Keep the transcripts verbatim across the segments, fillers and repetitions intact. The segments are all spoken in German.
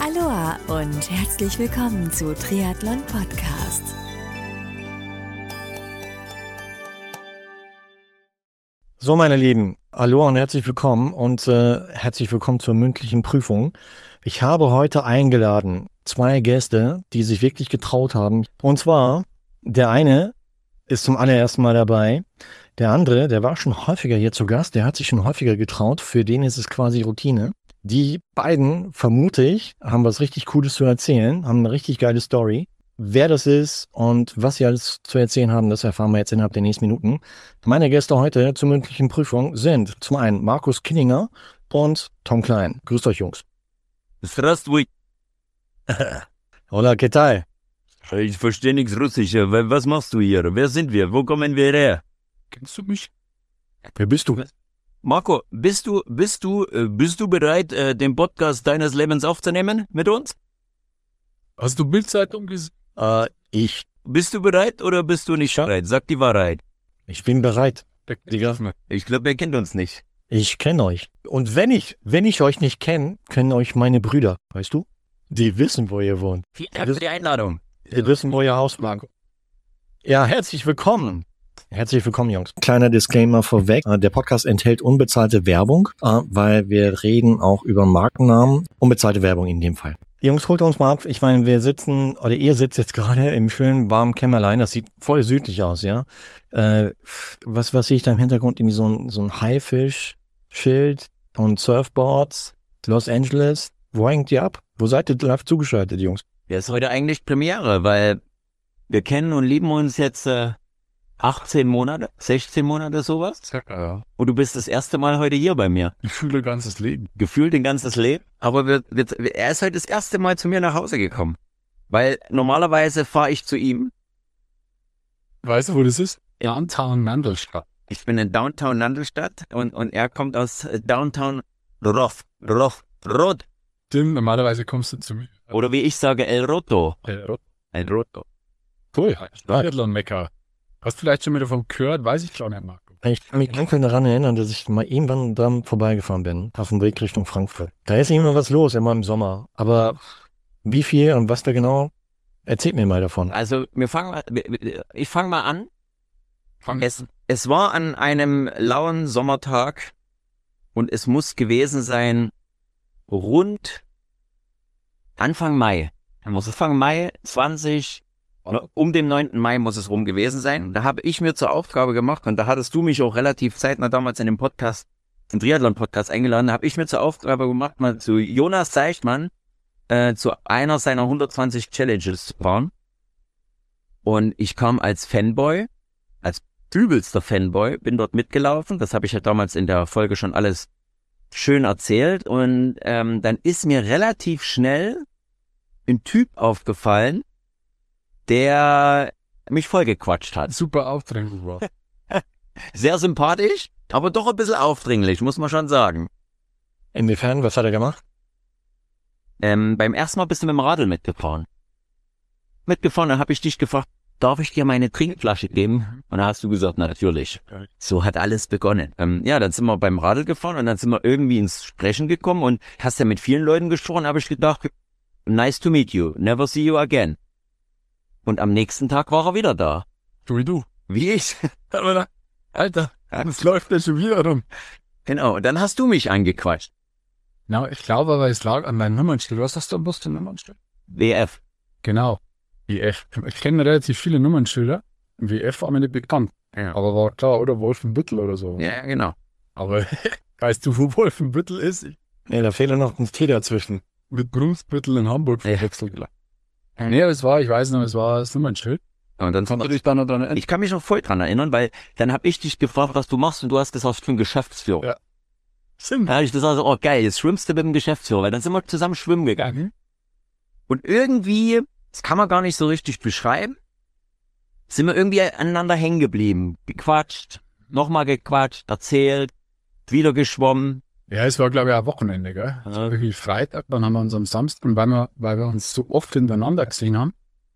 Aloha und herzlich willkommen zu Triathlon Podcast. So, meine Lieben, Aloha und herzlich willkommen und äh, herzlich willkommen zur mündlichen Prüfung. Ich habe heute eingeladen zwei Gäste, die sich wirklich getraut haben. Und zwar, der eine ist zum allerersten Mal dabei. Der andere, der war schon häufiger hier zu Gast, der hat sich schon häufiger getraut. Für den ist es quasi Routine. Die beiden, vermute ich, haben was richtig Cooles zu erzählen, haben eine richtig geile Story. Wer das ist und was sie alles zu erzählen haben, das erfahren wir jetzt innerhalb der nächsten Minuten. Meine Gäste heute zur mündlichen Prüfung sind zum einen Markus Kinninger und Tom Klein. Grüßt euch, Jungs. Здравствуй. Hola, ¿qué tal? Ich verstehe nichts Russisch. Was machst du hier? Wer sind wir? Wo kommen wir her? Kennst du mich? Wer bist du? Marco, bist du, bist du, äh, bist du bereit, äh, den Podcast deines Lebens aufzunehmen mit uns? Hast du Bild-Zeitung gesehen? Äh, ich. Bist du bereit oder bist du nicht bereit? Sag die Wahrheit. Ich bin bereit. Digga. Ich glaube, er kennt uns nicht. Ich kenne euch. Und wenn ich, wenn ich euch nicht kenne, kennen euch meine Brüder, weißt du? Die wissen, wo ihr wohnt. Vielen Dank für die Einladung. Die wissen, wo ihr Haus lag. Ja, herzlich willkommen. Herzlich willkommen, Jungs. Kleiner Disclaimer vorweg. Der Podcast enthält unbezahlte Werbung, weil wir reden auch über Markennamen. Unbezahlte Werbung in dem Fall. Jungs, holt uns mal ab. Ich meine, wir sitzen, oder ihr sitzt jetzt gerade im schönen warmen Kämmerlein. Das sieht voll südlich aus, ja. Äh, was, was sehe ich da im Hintergrund? Irgendwie so ein, so ein Haifisch-Schild und Surfboards. Los Angeles. Wo hängt ihr ab? Wo seid ihr live zugeschaltet, Jungs? Ja, ist heute eigentlich Premiere, weil wir kennen und lieben uns jetzt äh, achtzehn Monate, sechzehn Monate sowas. Circa, ja. Und du bist das erste Mal heute hier bei mir. Ich fühle ganzes Leben. Gefühlt ein ganzes Leben. Aber wir, wir, er ist heute das erste Mal zu mir nach Hause gekommen. Weil normalerweise fahre ich zu ihm. Weißt du, wo das ist? Downtown Mandelstadt. Ich bin in Downtown Nandelstadt und, und er kommt aus Downtown Roth. Roth. Roth. Tim, normalerweise kommst du zu mir. Oder wie ich sage, El Roto. El Roto. El Roto. Cool, Triathlon-Mecker. Hast du vielleicht schon mal davon gehört? Weiß ich gar nicht, Marco. Ich kann mich dunkel daran erinnern, dass ich mal irgendwann dran vorbeigefahren bin, auf dem Weg Richtung Frankfurt. Da ist immer was los, immer im Sommer. Aber wie viel und was da genau, erzählt mir mal davon. Also wir fangen mal, ich fange mal an. Fang Es, es war an einem lauen Sommertag und es muss gewesen sein rund Anfang Mai. Anfang Mai zwanzig, um den neunten Mai muss es rum gewesen sein. Da habe ich mir zur Aufgabe gemacht, und da hattest du mich auch relativ zeitnah damals in dem Podcast, im Triathlon-Podcast eingeladen, da habe ich mir zur Aufgabe gemacht, mal zu Jonas Seichtmann äh, zu einer seiner hundertzwanzig Challenges zu fahren. Und ich kam als Fanboy, als übelster Fanboy, bin dort mitgelaufen. Das habe ich ja damals in der Folge schon alles schön erzählt. Und ähm, dann ist mir relativ schnell ein Typ aufgefallen, der mich vollgequatscht hat. Super aufdringlich war. Sehr sympathisch, aber doch ein bisschen aufdringlich, muss man schon sagen. Inwiefern, was hat er gemacht? Ähm, beim ersten Mal bist du mit dem Radl mitgefahren. Mitgefahren, dann habe ich dich gefragt, darf ich dir meine Trinkflasche geben? Und dann hast du gesagt, na, natürlich. So hat alles begonnen. Ähm, ja, dann sind wir beim Radl gefahren und dann sind wir irgendwie ins Sprechen gekommen und hast ja mit vielen Leuten gesprochen, habe ich gedacht, nice to meet you, never see you again. Und am nächsten Tag war er wieder da. Du wie du. Wie ich. Alter, das läuft ja schon wieder rum. Genau, und dann hast du mich angequatscht. Na, ich glaube aber, es lag an meinem Nummernschild. Was hast du am Bus für ein Nummernschild? W F. Genau. W F. Ich kenne relativ viele Nummernschilder. W F war mir nicht bekannt. Ja. Aber war klar, oder Wolfenbüttel oder so. Ja, genau. Aber weißt du, wo Wolfenbüttel ist? Ich Nee, da fehlt noch ein T dazwischen. mit Brunsbüttel in Hamburg Ja. verwechselt. Nee, es war, ich weiß noch, es war das Nummernschild. Und dann Kannst du dich da noch dran erinnern? ich kann mich noch voll dran erinnern, weil dann habe ich dich gefragt, was du machst, und du hast gesagt, ich bin Geschäftsführer. Ja. Stimmt. Da habe ich gesagt, oh geil, jetzt schwimmst du mit dem Geschäftsführer, weil dann sind wir zusammen schwimmen gegangen. Mhm. Und irgendwie, das kann man gar nicht so richtig beschreiben, sind wir irgendwie aneinander hängen geblieben. Gequatscht, nochmal gequatscht, erzählt, wieder geschwommen. Ja, es war, glaube ich, ein Wochenende, gell? Es war wirklich Freitag, dann haben wir uns am Samstag, und weil wir, weil wir uns so oft hintereinander gesehen haben,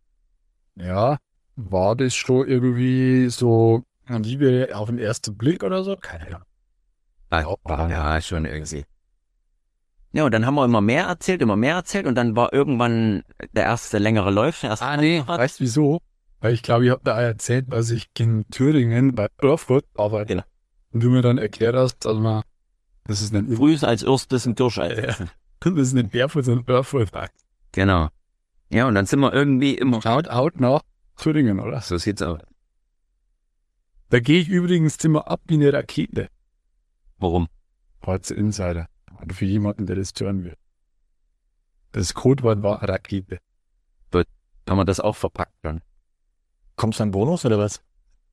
ja, war das schon irgendwie so eine Liebe auf den ersten Blick oder so? Keine Ahnung. Ja, ja, schon irgendwie. Ja, und dann haben wir immer mehr erzählt, immer mehr erzählt und dann war irgendwann der erste längere Läufer. Erste Ah, nee, weißt du wieso? Weil ich glaube, ich habe da erzählt, dass ich in Thüringen bei Erfurt arbeite. Genau. Und du mir dann erklärt hast, dass man, das ist nicht, Früh als erstes ein Durchschalten. ja, das ist nicht Erfurt, sondern Erfurt. Genau. Ja, und dann sind wir irgendwie immer. Schaut out nach Thüringen, oder? So sieht's aus. Da gehe ich übrigens immer ab wie eine Rakete. Warum? Heute Insider. Oder für jemanden, der das hören will. Das Codewort war Rakete. Haben wir das auch verpackt dann? Bekommst du einen Bonus oder was?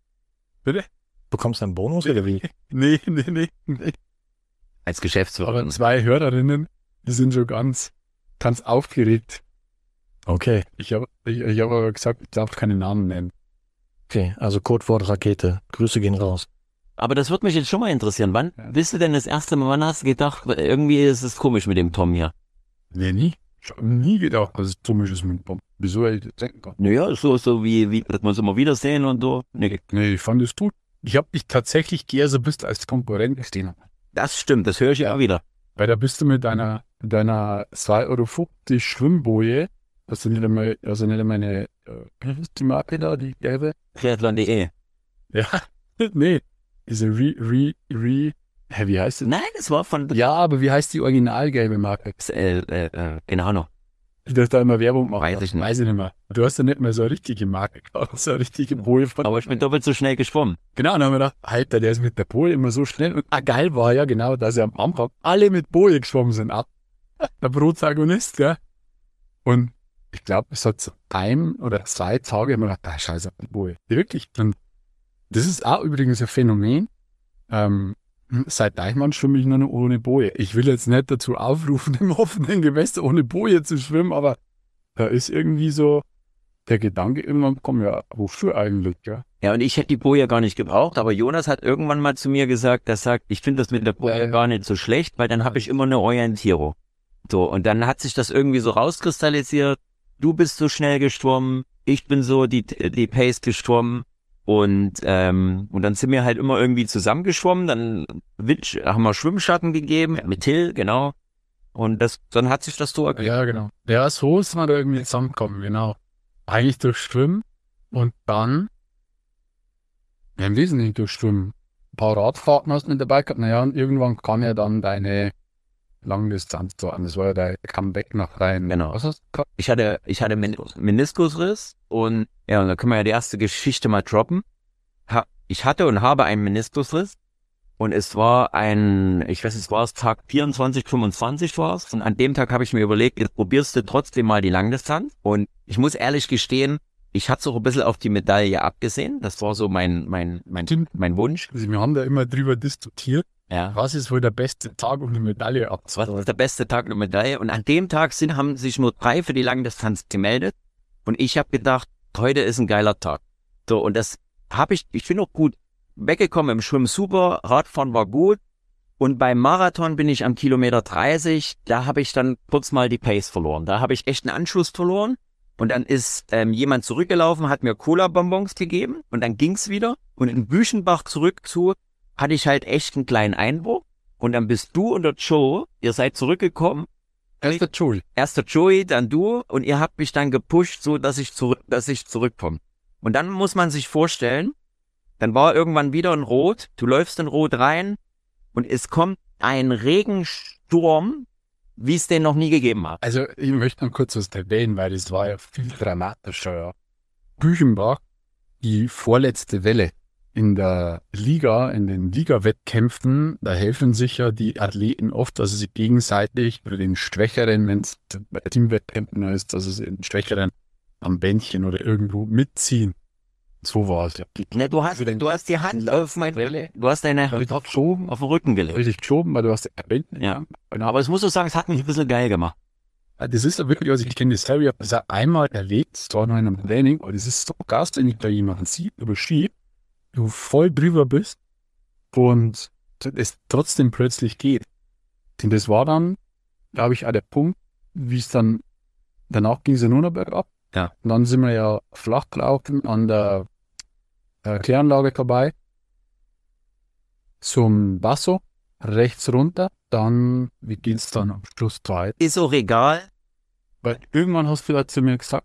Bitte? Bekommst du einen Bonus oder wie? Nee, nee, nee, nee. Als Geschäftsführer. Aber zwei Hörerinnen, die sind schon ganz, ganz aufgeregt. Okay, Ich habe ich, ich hab aber gesagt, ich darf keine Namen nennen. okay, also Codewort Rakete. Grüße gehen raus. Aber das würde mich jetzt schon mal interessieren. Wann Ja. bist du denn das erste Mal, wann hast du gedacht, irgendwie ist es komisch mit dem Tom hier? Nee, nie. Ich habe nie gedacht, dass es komisch ist mit Bomben. Wieso hätte ich das denken können? Naja, so, so wie, wie, dass wir uns immer wiedersehen und so. Nee, Nee, ich fand es gut. Ich habe dich tatsächlich eher so bist als Konkurrent gesehen. das stimmt, das höre ich ja auch wieder. Weil da bist du mit deiner, mit deiner zwei Euro fünfzig Schwimmboje, hast du nicht einmal, also nicht einmal eine, äh, wie ist die Marke da, die gelbe? Triathlon punkt de. Ja, nee. Diese Re, Re, Re, hä, wie heißt das? Nein, das war von, Ja, aber wie heißt die originalgelbe Marke? äh, äh, äh, keine Ahnung. Die das da immer Werbung macht. Weiß ich nicht. Weiß ich nicht mehr. Du hast ja nicht mehr so eine richtige Marke gehabt, so eine richtige Boje von. Aber ich bin doppelt so schnell geschwommen. Genau, dann haben wir gedacht, Alter, der ist mit der Boje immer so schnell. Und ah, geil war ja genau, dass er am Anfang alle mit Boje geschwommen sind. Ab. Der Protagonist, gell? Und ich glaube, es hat so ein oder zwei Tage immer gedacht, ah, scheiße, mit Boje. Wirklich. Und das ist auch übrigens ein Phänomen. Ähm, seit Deichmann schwimme ich nur noch ohne Boje. Ich will jetzt nicht dazu aufrufen, im offenen Gewässer ohne Boje zu schwimmen, aber da ist irgendwie so der Gedanke irgendwann gekommen, ja, wofür eigentlich, ja? Ja, und ich hätte die Boje gar nicht gebraucht, aber Jonas hat irgendwann mal zu mir gesagt, er sagt, ich finde das mit der Boje Ja. gar nicht so schlecht, weil dann habe ich immer eine Orientierung. So, und dann hat sich das irgendwie so rauskristallisiert, du bist so schnell geschwommen, ich bin so die, die Pace geschwommen und, ähm, und dann sind wir halt immer irgendwie zusammengeschwommen, dann Witsch, haben wir Schwimmschatten gegeben, mit Till, genau. Und das, dann hat sich das so ergeben. Ja, genau. Ja, so ist man da irgendwie zusammengekommen, genau. Eigentlich durch Schwimmen und dann, ja, im Wesentlichen durch Schwimmen. Ein paar Radfahrten hast du mit dabei gehabt, naja, und irgendwann kam ja dann deine Langdistanz so an. Das war ja dein Comeback nach rein. Genau. Was hast du gehabt? Ich hatte, ich hatte Men- Meniskusriss und ja, und da können wir ja die erste Geschichte mal droppen. Ha, ich hatte und habe einen Meniskusriss und es war ein, ich weiß nicht, es war es Tag vierundzwanzig, fünfundzwanzig war es und an dem Tag habe ich mir überlegt, jetzt probierst du trotzdem mal die Langdistanz und ich muss ehrlich gestehen, ich hatte so ein bisschen auf die Medaille abgesehen, das war so mein, mein, mein, Stimmt. mein Wunsch. Also wir haben da immer drüber diskutiert, Ja. was ist wohl der beste Tag, um die Medaille Das abzuholen. war der beste Tag der Medaille. Und an dem Tag sind, haben sich nur drei für die Langdistanz gemeldet. Und ich habe gedacht, heute ist ein geiler Tag. So, und das habe ich, ich bin auch gut weggekommen im Schwimmen super, Radfahren war gut. Und beim Marathon bin ich am Kilometer dreißig, da habe ich dann kurz mal die Pace verloren. Da habe ich echt einen Anschluss verloren. Und dann ist ähm, jemand zurückgelaufen, hat mir Cola-Bonbons gegeben. Und dann ging's wieder. Und in Büchenbach zurück zu, hatte ich halt echt einen kleinen Einbruch. Und dann bist du und der Joe, ihr seid zurückgekommen. Erst der Joel. Erst der Joey, dann du. Und ihr habt mich dann gepusht, so dass ich zurück, dass ich zurückkomme. Und dann muss man sich vorstellen, dann war irgendwann wieder ein Rot. Du läufst in Rot rein und es kommt ein Regensturm, wie es den noch nie gegeben hat. Also ich möchte noch kurz was erwähnen, weil das war ja viel dramatischer. Ja. Büchenbach, die vorletzte Welle in der Liga, in den Liga-Wettkämpfen, da helfen sich ja die Athleten oft, also sie gegenseitig oder den Schwächeren, wenn es bei Teamwettkämpfen ist, dass sie den Schwächeren am Bändchen oder irgendwo mitziehen. So war es ja. Ne, du hast, du hast die Hand auf mein Welle. Du hast deine Ich hab geschoben, auf den Rücken gelegt. richtig geschoben, weil du hast ja Bändchen. Ja. Aber es muss ich sagen, es hat mich ein bisschen geil gemacht. Das ist ja wirklich, also ich kenne das selber, ich habe das auch einmal erlebt, das war noch in einem Training, aber das ist so krass, wenn ich da jemanden sieht, über Ski, du voll drüber bist und es trotzdem plötzlich geht. Und das war dann, glaube ich, auch der Punkt, wie es dann, danach ging es ja nur noch bergab. Ja. Und dann sind wir ja flach gelaufen an der äh, Kläranlage vorbei zum Basso rechts runter, dann, wie geht's dann am Schluss weiter? Ist auch egal. Weil irgendwann hast du da zu mir gesagt,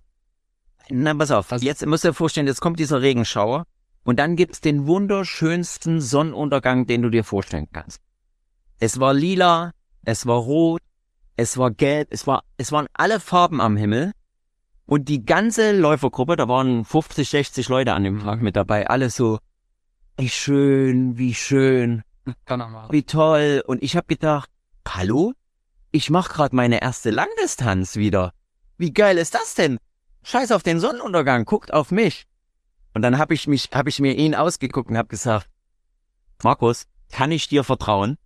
Na, pass auf, Also- jetzt musst du dir vorstellen, jetzt kommt dieser Regenschauer und dann gibt's den wunderschönsten Sonnenuntergang, den du dir vorstellen kannst. Es war lila, es war rot, es war gelb, es war, es waren alle Farben am Himmel und die ganze Läufergruppe, da waren fünfzig, sechzig Leute an dem Tag mit dabei, alle so, wie schön, wie schön, kann er mal. wie toll. Und ich habe gedacht, hallo? Ich mache gerade meine erste Langdistanz wieder. Wie geil ist das denn? Scheiß auf den Sonnenuntergang, guckt auf mich. Und dann habe ich mich, habe ich mir ihn ausgeguckt und habe gesagt, Markus, kann ich dir vertrauen?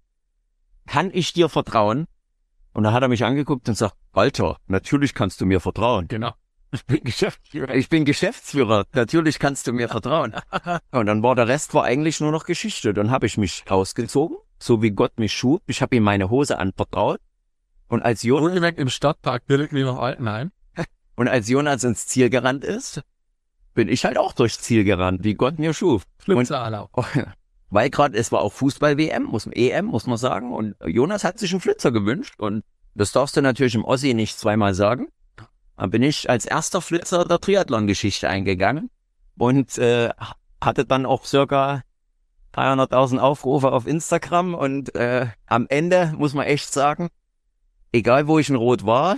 Kann ich dir vertrauen? Und dann hat er mich angeguckt und sagt, Alter, natürlich kannst du mir vertrauen. Genau. Ich bin Geschäftsführer. Ich bin Geschäftsführer. Natürlich kannst du mir vertrauen. Und dann war der Rest war eigentlich nur noch Geschichte. Dann habe ich mich ausgezogen, so wie Gott mich schuf. Ich habe ihm meine Hose anvertraut. Und als Jonas, Wohlgemerkt im Stadtpark direkt neben Altenheim. und als Jonas ins Ziel gerannt ist, bin ich halt auch durchs Ziel gerannt, wie Gott mir schuf. Flitzer Weil gerade, es war auch Fußball-W M, muss, E M, muss man sagen. Und Jonas hat sich einen Flitzer gewünscht. Und das darfst du natürlich im Ossi nicht zweimal sagen. Dann bin ich als erster Flitzer der Triathlon-Geschichte eingegangen und äh, hatte dann auch circa dreihunderttausend Aufrufe auf Instagram. Und äh, am Ende muss man echt sagen, egal wo ich in Rot war,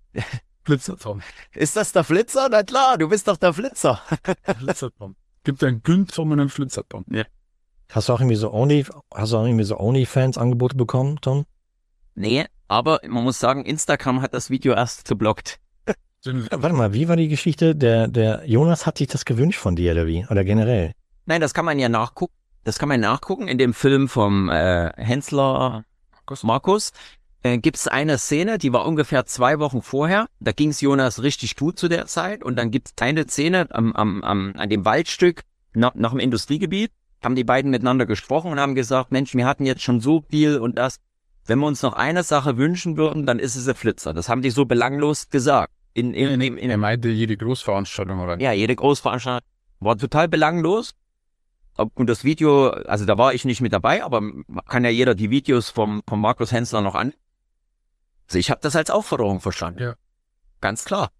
Flitzer Tom. ist das der Flitzer? Na klar, du bist doch der Flitzer. Flitzer Tom. Gibt einen Günther und einen Flitzer Tom. Hast du auch irgendwie so Only, hast du auch irgendwie so OnlyFans-Angebote bekommen, Tom? Nee, aber man muss sagen, Instagram hat das Video erst geblockt. Warte mal, wie war die Geschichte? Der, der Jonas hat sich das gewünscht von dir, oder wie? Oder generell? Nein, das kann man ja nachgucken. Das kann man nachgucken in dem Film vom äh, Hensler Markus. Markus äh, gibt es eine Szene, die war ungefähr zwei Wochen vorher. Da ging es Jonas richtig gut zu der Zeit. Und dann gibt es eine Szene am, am, am, an dem Waldstück nach, nach dem Industriegebiet. Haben die beiden miteinander gesprochen und haben gesagt, Mensch, wir hatten jetzt schon so viel und das. Wenn wir uns noch eine Sache wünschen würden, dann ist es ein Flitzer. Das haben die so belanglos gesagt. In, in, in, in, Er meinte jede Großveranstaltung, oder? ja, jede Großveranstaltung war total belanglos. Und das Video, also da war ich nicht mit dabei, aber kann ja jeder die Videos vom, vom Markus Hensler noch an. Also ich habe das als Aufforderung verstanden. Ja. Ganz klar.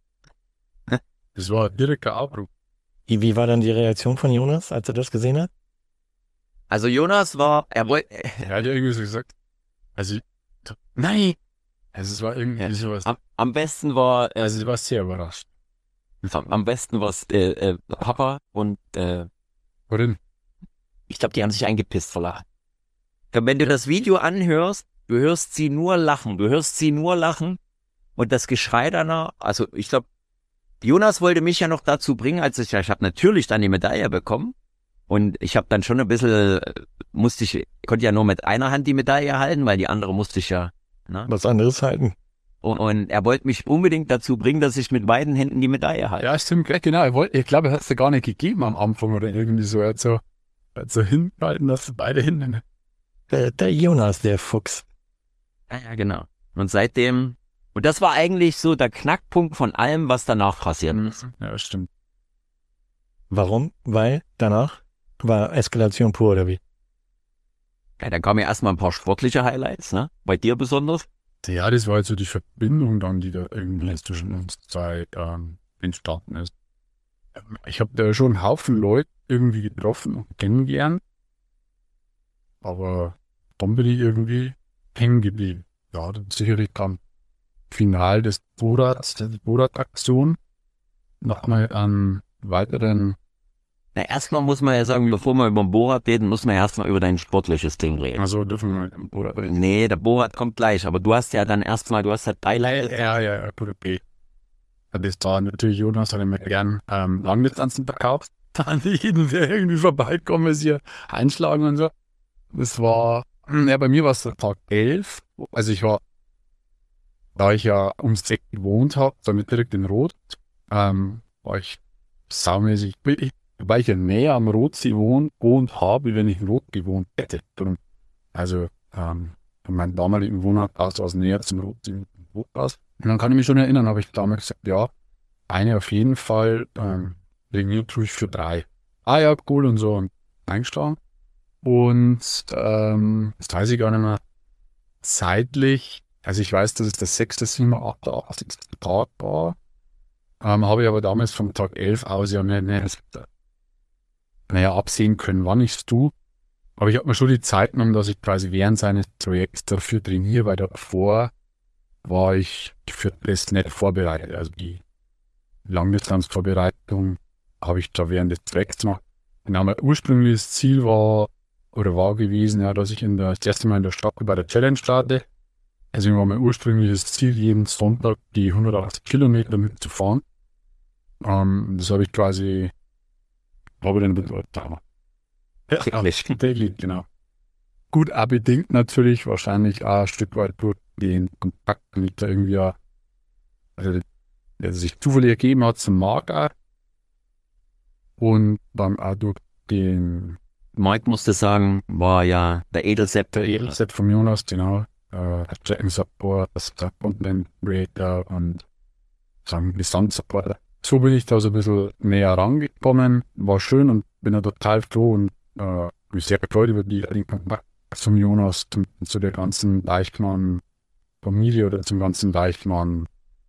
Das war ein direkter Aufruf. Wie, wie war dann die Reaktion von Jonas, als er das gesehen hat? Also Jonas war, er wollte, Er hat ja irgendwie so gesagt, also, nein, also es war irgendwie Ja. sowas. am, am besten war, äh, Also ich war sehr überrascht. am besten war äh, äh, Papa und äh, Worin? ich glaube, die haben sich eingepisst vor Lachen. Wenn du das Video anhörst, du hörst sie nur lachen, du hörst sie nur lachen und das Geschrei danach, also ich glaube, Jonas wollte mich ja noch dazu bringen, als ich, ich habe natürlich dann die Medaille bekommen und ich habe dann schon ein bisschen, äh, musste ich, konnte ja nur mit einer Hand die Medaille halten, weil die andere musste ich ja, ne? Was anderes halten? Und, und er wollte mich unbedingt dazu bringen, dass ich mit beiden Händen die Medaille halte. Ja, stimmt, gleich genau. Ich, wollte, ich glaube, er hat es ja gar nicht gegeben am Anfang oder irgendwie so. Er hat so, er hat so hingehalten, dass du beide Hände. Der, der Jonas, der Fuchs. Ja, ja, genau. Und seitdem, und das war eigentlich so der Knackpunkt von allem, was danach passiert ist. Ja, stimmt. Warum? Weil danach war Eskalation pur, oder wie? Ja, dann kamen ja erstmal ein paar sportliche Highlights, ne? Bei dir besonders. Ja, das war halt so die Verbindung dann, die da irgendwie zwischen uns zwei ähm, entstanden ist. Ich habe da schon einen Haufen Leute irgendwie getroffen und kennengelernt, aber dann bin ich irgendwie hängen geblieben. Ja, dann sicherlich kam Final des Bohrrads, der Bohrrad-Aktion, nochmal einen weiteren. Na, erstmal muss man ja sagen, bevor wir über den Bohrrad reden, muss man ja erstmal über dein sportliches Ding reden. Also dürfen wir mit dem Bohrrad reden. Nee, der Bohrrad kommt gleich, aber du hast ja dann erstmal, du hast ja Highlight. Ja, ja, ja, gut, okay. Das war natürlich, Jonas hat mir gern ähm, Langdistanzen verkauft. An jeden, der irgendwie vorbeikommen ist, hier einschlagen und so. Das war, ja, bei mir war es der Tag elf. Also ich war, da ich ja ums Eck gewohnt habe, damit direkt in Rot, ähm, war ich saumäßig, weil ich ja näher am Rotsee wohnt, gewohnt habe, wie wenn ich in Rot gewohnt hätte. Also, ähm, von meinem damaligen Wohnort aus, aus näher zum Rotsee aus. Und dann kann ich mich schon erinnern, habe ich damals gesagt, ja, eine auf jeden Fall, ähm, regiert tue ich für drei. Ah ja, cool und so, und eingeschlagen. Und ähm, das weiß ich gar nicht mehr zeitlich. Also ich weiß, dass es der sechste, siebte, achte, achtzigste Tag war. Ähm, habe ich aber damals vom Tag elf aus ja nicht, nicht naja, absehen können, wann ich es tue. Aber ich habe mir schon die Zeit genommen, dass ich quasi während seines Projekts dafür trainiere, weil davor war ich für das nicht vorbereitet. Also die Langdistanzvorbereitung habe ich da während des Tracks gemacht. Genau, mein ursprüngliches Ziel war oder war gewesen, ja, dass ich in der, das erste Mal in der Staffel bei der Challenge starte. Also war mein ursprüngliches Ziel, jeden Sonntag die hundertachtzig Kilometer mitzufahren. Ähm, das habe ich quasi, habe ich dann bedeutet. Ja, Täglich. täglich, genau. Gut, auch bedingt natürlich wahrscheinlich auch ein Stück weit durch den Kontakt, den ich da irgendwie auch, also der sich zufällig ergeben hat zum Marker und dann auch durch den Mike musste sagen, war ja der Edelsepp. der Edelset vom Jonas, genau, äh, Tracking Support, der Content Creator und sagen Gesamt Supporter. So bin ich da so ein bisschen näher rangekommen, war schön und bin da total froh und äh, mich sehr gefreut über die, den Kontakt zum Jonas, zum, zu der ganzen Deichmann-Familie oder zum ganzen Deichmann,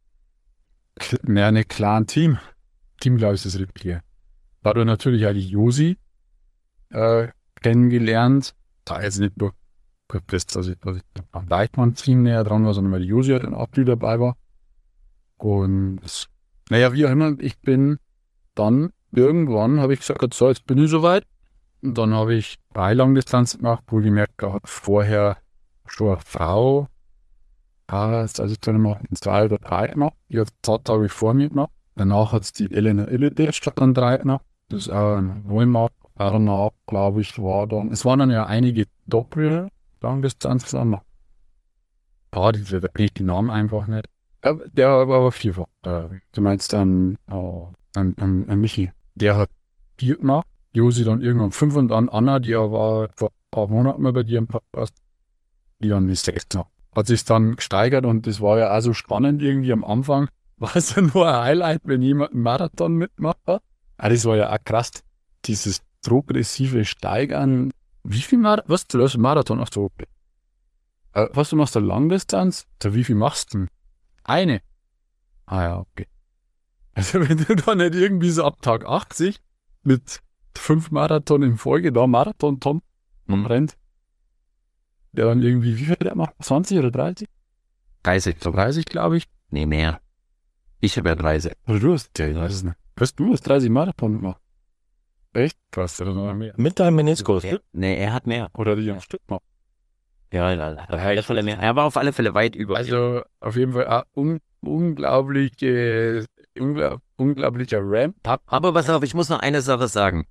mehr ne klaren Team. Team, glaube ich, ist das Richtige. Dadurch natürlich auch die Josi äh, kennengelernt. Da jetzt nicht durch das, dass ich, dass ich am Deichmann-Team näher dran war, sondern weil die Josi halt auch viel dabei war. Und naja, wie auch immer, ich bin dann irgendwann, habe ich gesagt, so, jetzt bin ich soweit. Und dann habe ich drei Langdistanz gemacht, wo ich gemerkt habe, vorher schon eine Frau, ah, also ich dann mal zwei oder drei gemacht, die hat zwei Tage vor mir gemacht. Danach hat es die Elena Illide statt dann drei gemacht. Das ist auch ein Wohlmarkt. Danach, glaube ich, war dann, es waren dann ja einige Doppel Langdistanzen. Ja, die, da kriege ich die Namen einfach nicht. Ja, der war aber vierfach. Äh, du meinst dann, oh, an, an, an Michi. Der hat vier gemacht. Josi dann irgendwann fünf und dann Anna, die war vor ein paar Monaten mal bei dir im Podcast, die dann die sechs gemacht. Hat sich dann gesteigert und das war ja auch so spannend irgendwie am Anfang. War es ja nur ein Highlight, wenn jemand einen Marathon mitmacht hat. Ah, das war ja auch krass. Dieses progressive Steigern. Wie viel Marathon? Was? Du läufst einen Marathon? Ach so. Äh, was, du machst eine Langdistanz? Da, wie viel machst du denn? Eine. Ah ja, okay. Also wenn du dann nicht irgendwie so ab Tag achtzig mit fünf Marathon in Folge da Marathon-Tom Mhm. rennt, der dann irgendwie, wie viel der macht? zwanzig oder dreißig? dreißig sogar. dreißig, glaube ich. Nee, mehr. Ich habe ja dreißig. Oder du hast, ja, ich weiß es nicht. Was, du hast dreißig Marathon gemacht? Echt? Krass, oder noch mehr? Mit deinem Meniskus. Er, nee, er hat mehr. Oder die am Stück gemacht? Ja, ja, auf alle Fälle mehr. Er war auf alle Fälle weit über. Also auf jeden Fall ein un unglaubliche, unglaub unglaublicher Ramp. Aber pass auf, ich muss noch eine Sache sagen.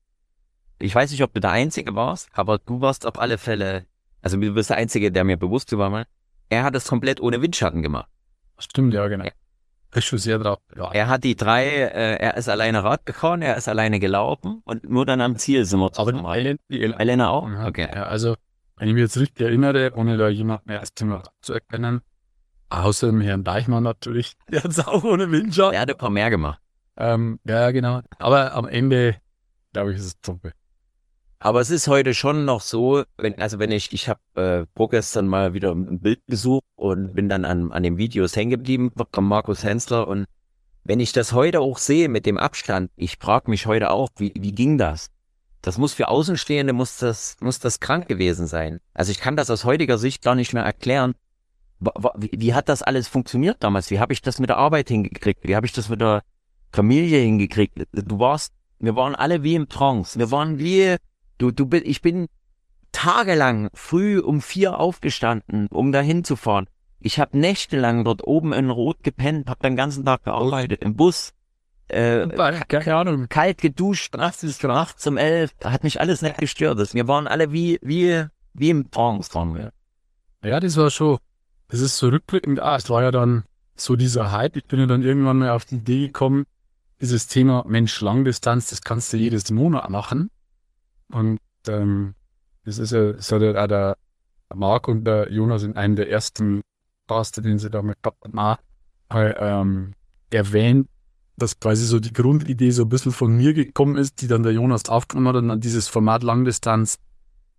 Ich weiß nicht, ob du der Einzige warst, aber du warst auf alle Fälle, also du bist der Einzige, der mir bewusst war mal. Er hat es komplett ohne Windschatten gemacht. Stimmt, ja, genau. Ist schon sehr drauf. Ja. Er hat die drei, äh, er ist alleine Rad gefahren, er ist alleine gelaufen und nur dann am Ziel sind wir Aber die zusammen. Elena, die Elena, Elena auch? Ja, Okay. ja, also, wenn ich mich jetzt richtig erinnere, ohne da jemanden mehr als Thema zu erkennen, außer dem Herrn Deichmann natürlich, der hat es auch ohne Windschatten. Er hat ein paar mehr gemacht. Ähm, ja, genau. Aber am Ende, glaube ich, ist es Truppe. Aber es ist heute schon noch so, wenn, also wenn ich, ich habe äh, vorgestern mal wieder ein Bild gesucht und bin dann an, an den Videos hängen geblieben von Markus Hensler und wenn ich das heute auch sehe mit dem Abstand, ich frage mich heute auch, wie, wie ging das? Das muss für Außenstehende, muss das, muss das krank gewesen sein. Also ich kann das aus heutiger Sicht gar nicht mehr erklären. Wie, wie hat das alles funktioniert damals? Wie habe ich das mit der Arbeit hingekriegt? Wie habe ich das mit der Familie hingekriegt? Du warst, wir waren alle wie im Trance. Wir waren wie, du, du, ich bin tagelang früh um vier aufgestanden, um da hinzufahren. Ich habe nächtelang dort oben in Rot gepennt, habe den ganzen Tag gearbeitet, im Bus. Äh, Keine Ahnung. Kalt geduscht, nachts bis nachts um elf. Da hat mich alles nicht gestört. Wir waren alle wie, wie, wie im Trance dran. Ja, das war schon, das ist so rückblickend, ah, es war ja dann so dieser Hype. Ich bin ja dann irgendwann mal auf die Idee gekommen, dieses Thema Mensch, Langdistanz, das kannst du jedes Monat machen. Und ähm, das ist ja, das hat ja auch der Marc und der Jonas in einem der ersten Caster, den sie da mit Papa ähm, erwähnt, dass quasi so die Grundidee so ein bisschen von mir gekommen ist, die dann der Jonas aufgenommen hat und dann dieses Format Langdistanz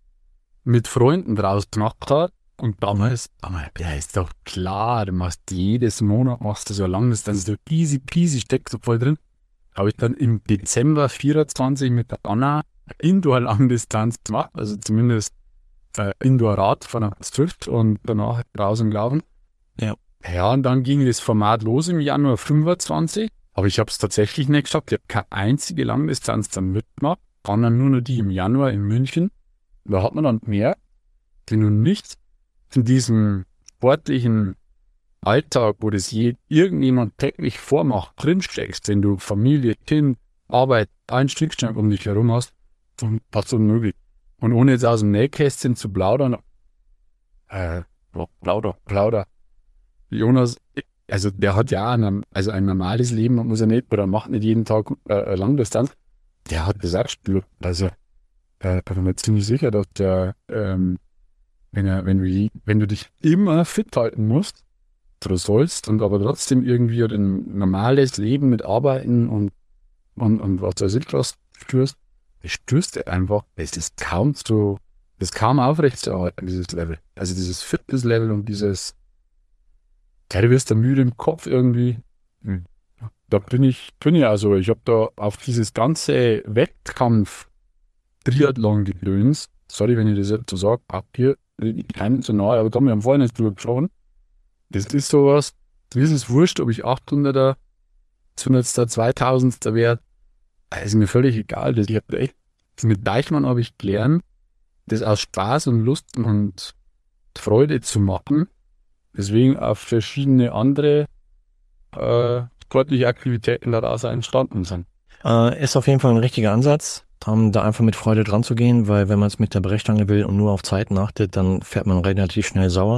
mit Freunden draus gemacht hat. Und damals, damals, ja, ist doch klar, du machst jedes Monat, machst du so lang, das ist so easy peasy, steckst so voll drin. Habe ich dann im Dezember vierundzwanzig mit der Anna Indoor-Langdistanz gemacht, also zumindest äh, Indoor-Rad von der Swift und danach draußen gelaufen. Ja. Ja, und dann ging das Format los im Januar fünfundzwanzig, aber ich habe es tatsächlich nicht geschafft. Ich habe keine einzige Langdistanz dann mitgemacht, sondern nur noch die im Januar in München. Da hat man dann gemerkt, wenn du nicht in diesem sportlichen Alltag, wo das je, irgendjemand täglich vormacht, drinsteckst, wenn du Familie, Kind, Arbeit, ein Stückchen um dich herum hast, dann fast unmöglich. Und ohne jetzt aus dem Nähkästchen zu plaudern, äh, plauder, plauder, Jonas, also der hat ja ein, also ein normales Leben, muss er nicht, oder macht nicht jeden Tag äh, Langdistanz, der hat das auch gespürt. Also, äh, ich bin mir ziemlich sicher, dass der, ähm, wenn, er, wenn, du, wenn du dich immer fit halten musst, du sollst, und aber trotzdem irgendwie ein normales Leben mit Arbeiten und, und, und was weiß ich was spürst, das spürst du einfach, es ist kaum zu, das ist kaum aufrechtzuerhalten, dieses Level. Also dieses Fitness-Level und dieses, ja, du wirst da müde im Kopf irgendwie. Hm. Da bin ich, bin ich also, ich habe da auf dieses ganze Wettkampf-Triathlon-Gedöns, sorry, wenn ich das jetzt so sage, ab hier, keinem zu nahe, aber da haben wir am vorhin nicht drüber gesprochen. Das ist sowas, mir ist es wurscht, ob ich achthunderter, zweihunderter, zweitausendster werde. Das ist mir völlig egal. Das, ich hab echt, mit Deichmann habe ich gelernt, das aus Spaß und Lust und Freude zu machen. Deswegen auf verschiedene andere äh, sportliche Aktivitäten daraus entstanden sind. Äh, ist auf jeden Fall ein richtiger Ansatz, um da einfach mit Freude dran zu gehen, weil wenn man es mit der Brechstange will und nur auf Zeiten achtet, dann fährt man relativ schnell sauer.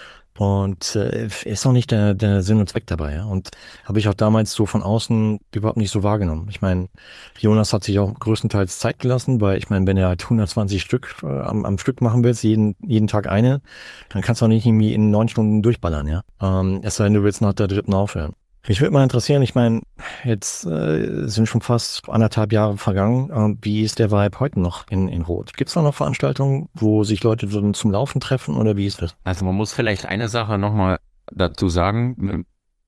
Und äh, ist auch nicht der, der Sinn und Zweck dabei. Ja? Und habe ich auch damals so von außen überhaupt nicht so wahrgenommen. Ich meine, Jonas hat sich auch größtenteils Zeit gelassen, weil ich meine, wenn er halt hundertzwanzig Stück äh, am, am Stück machen willst, jeden, jeden Tag eine, dann kannst du auch nicht irgendwie in neun Stunden durchballern. Ja, ähm, es sei denn, du willst nach der dritten aufhören. Mich würde mal interessieren, ich meine, jetzt äh, sind schon fast anderthalb Jahre vergangen. Äh, wie ist der Vibe heute noch in, in Rot? Gibt es da noch Veranstaltungen, wo sich Leute so zum Laufen treffen oder wie ist das? Also man muss vielleicht eine Sache nochmal dazu sagen,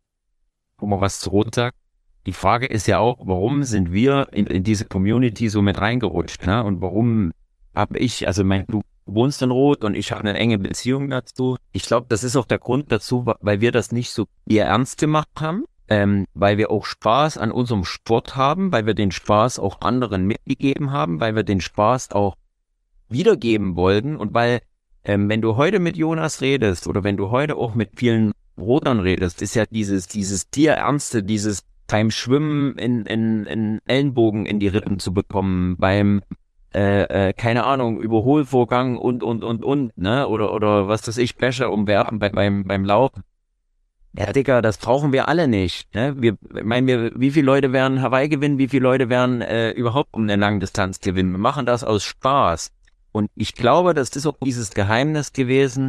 wo man was zu Rot sagt. Die Frage ist ja auch, warum sind wir in, in diese Community so mit reingerutscht? Ne? Und warum habe ich, also mein, du wohnst in Rot und ich habe eine enge Beziehung dazu. Ich glaube, das ist auch der Grund dazu, weil wir das nicht so eher ernst gemacht haben, ähm, weil wir auch Spaß an unserem Sport haben, weil wir den Spaß auch anderen mitgegeben haben, weil wir den Spaß auch wiedergeben wollten und weil, ähm, wenn du heute mit Jonas redest oder wenn du heute auch mit vielen Rotern redest, ist ja dieses, dieses Tierernste, dieses beim Schwimmen in, in, in Ellenbogen in die Rippen zu bekommen, beim Äh, äh, keine Ahnung, Überholvorgang und, und, und, und, ne, oder, oder was weiß ich, Becher umwerfen bei, beim, beim Laufen. Ja, Digga, das brauchen wir alle nicht, ne, wir, ich meine, wir, wie viele Leute werden Hawaii gewinnen, wie viele Leute werden äh, überhaupt um eine Langdistanz gewinnen, wir machen das aus Spaß. Und ich glaube, das ist auch dieses Geheimnis gewesen,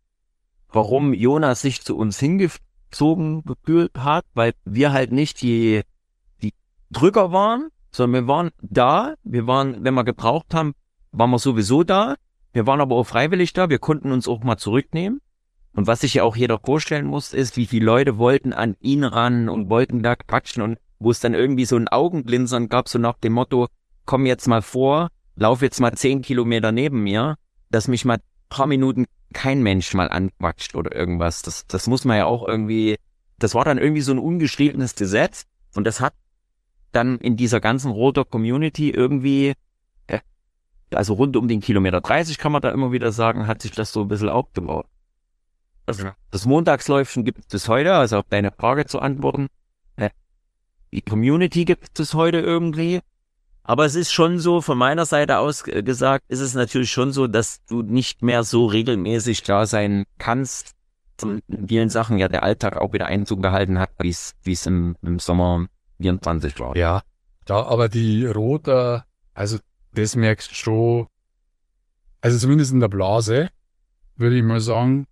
warum Jonas sich zu uns hingezogen gefühlt hat, weil wir halt nicht die, die Drücker waren, sondern wir waren da, wir waren, wenn wir gebraucht haben, waren wir sowieso da, wir waren aber auch freiwillig da, wir konnten uns auch mal zurücknehmen. Und was sich ja auch jeder vorstellen muss, ist, wie viele Leute wollten an ihn ran und wollten da quatschen und wo es dann irgendwie so ein Augenblinzern gab, so nach dem Motto, komm jetzt mal vor, lauf jetzt mal zehn Kilometer neben mir, dass mich mal ein paar Minuten kein Mensch mal anquatscht oder irgendwas. Das, das muss man ja auch irgendwie, das war dann irgendwie so ein ungeschriebenes Gesetz und das hat dann in dieser ganzen Roter Community irgendwie, äh, also rund um den Kilometer dreißig kann man da immer wieder sagen, hat sich das so ein bisschen aufgebaut. Also, das Montagsläufchen gibt es bis heute, also auf deine Frage zu antworten. Äh, die Community gibt es heute irgendwie. Aber es ist schon so, von meiner Seite aus äh, gesagt, ist es natürlich schon so, dass du nicht mehr so regelmäßig da sein kannst. Und in vielen Sachen ja der Alltag auch wieder Einzug gehalten hat, wie es wie es im, im Sommer vierundzwanzig war. Ja, da aber die Roter, also das merkst du schon, also zumindest in der Blase, würde ich mal sagen,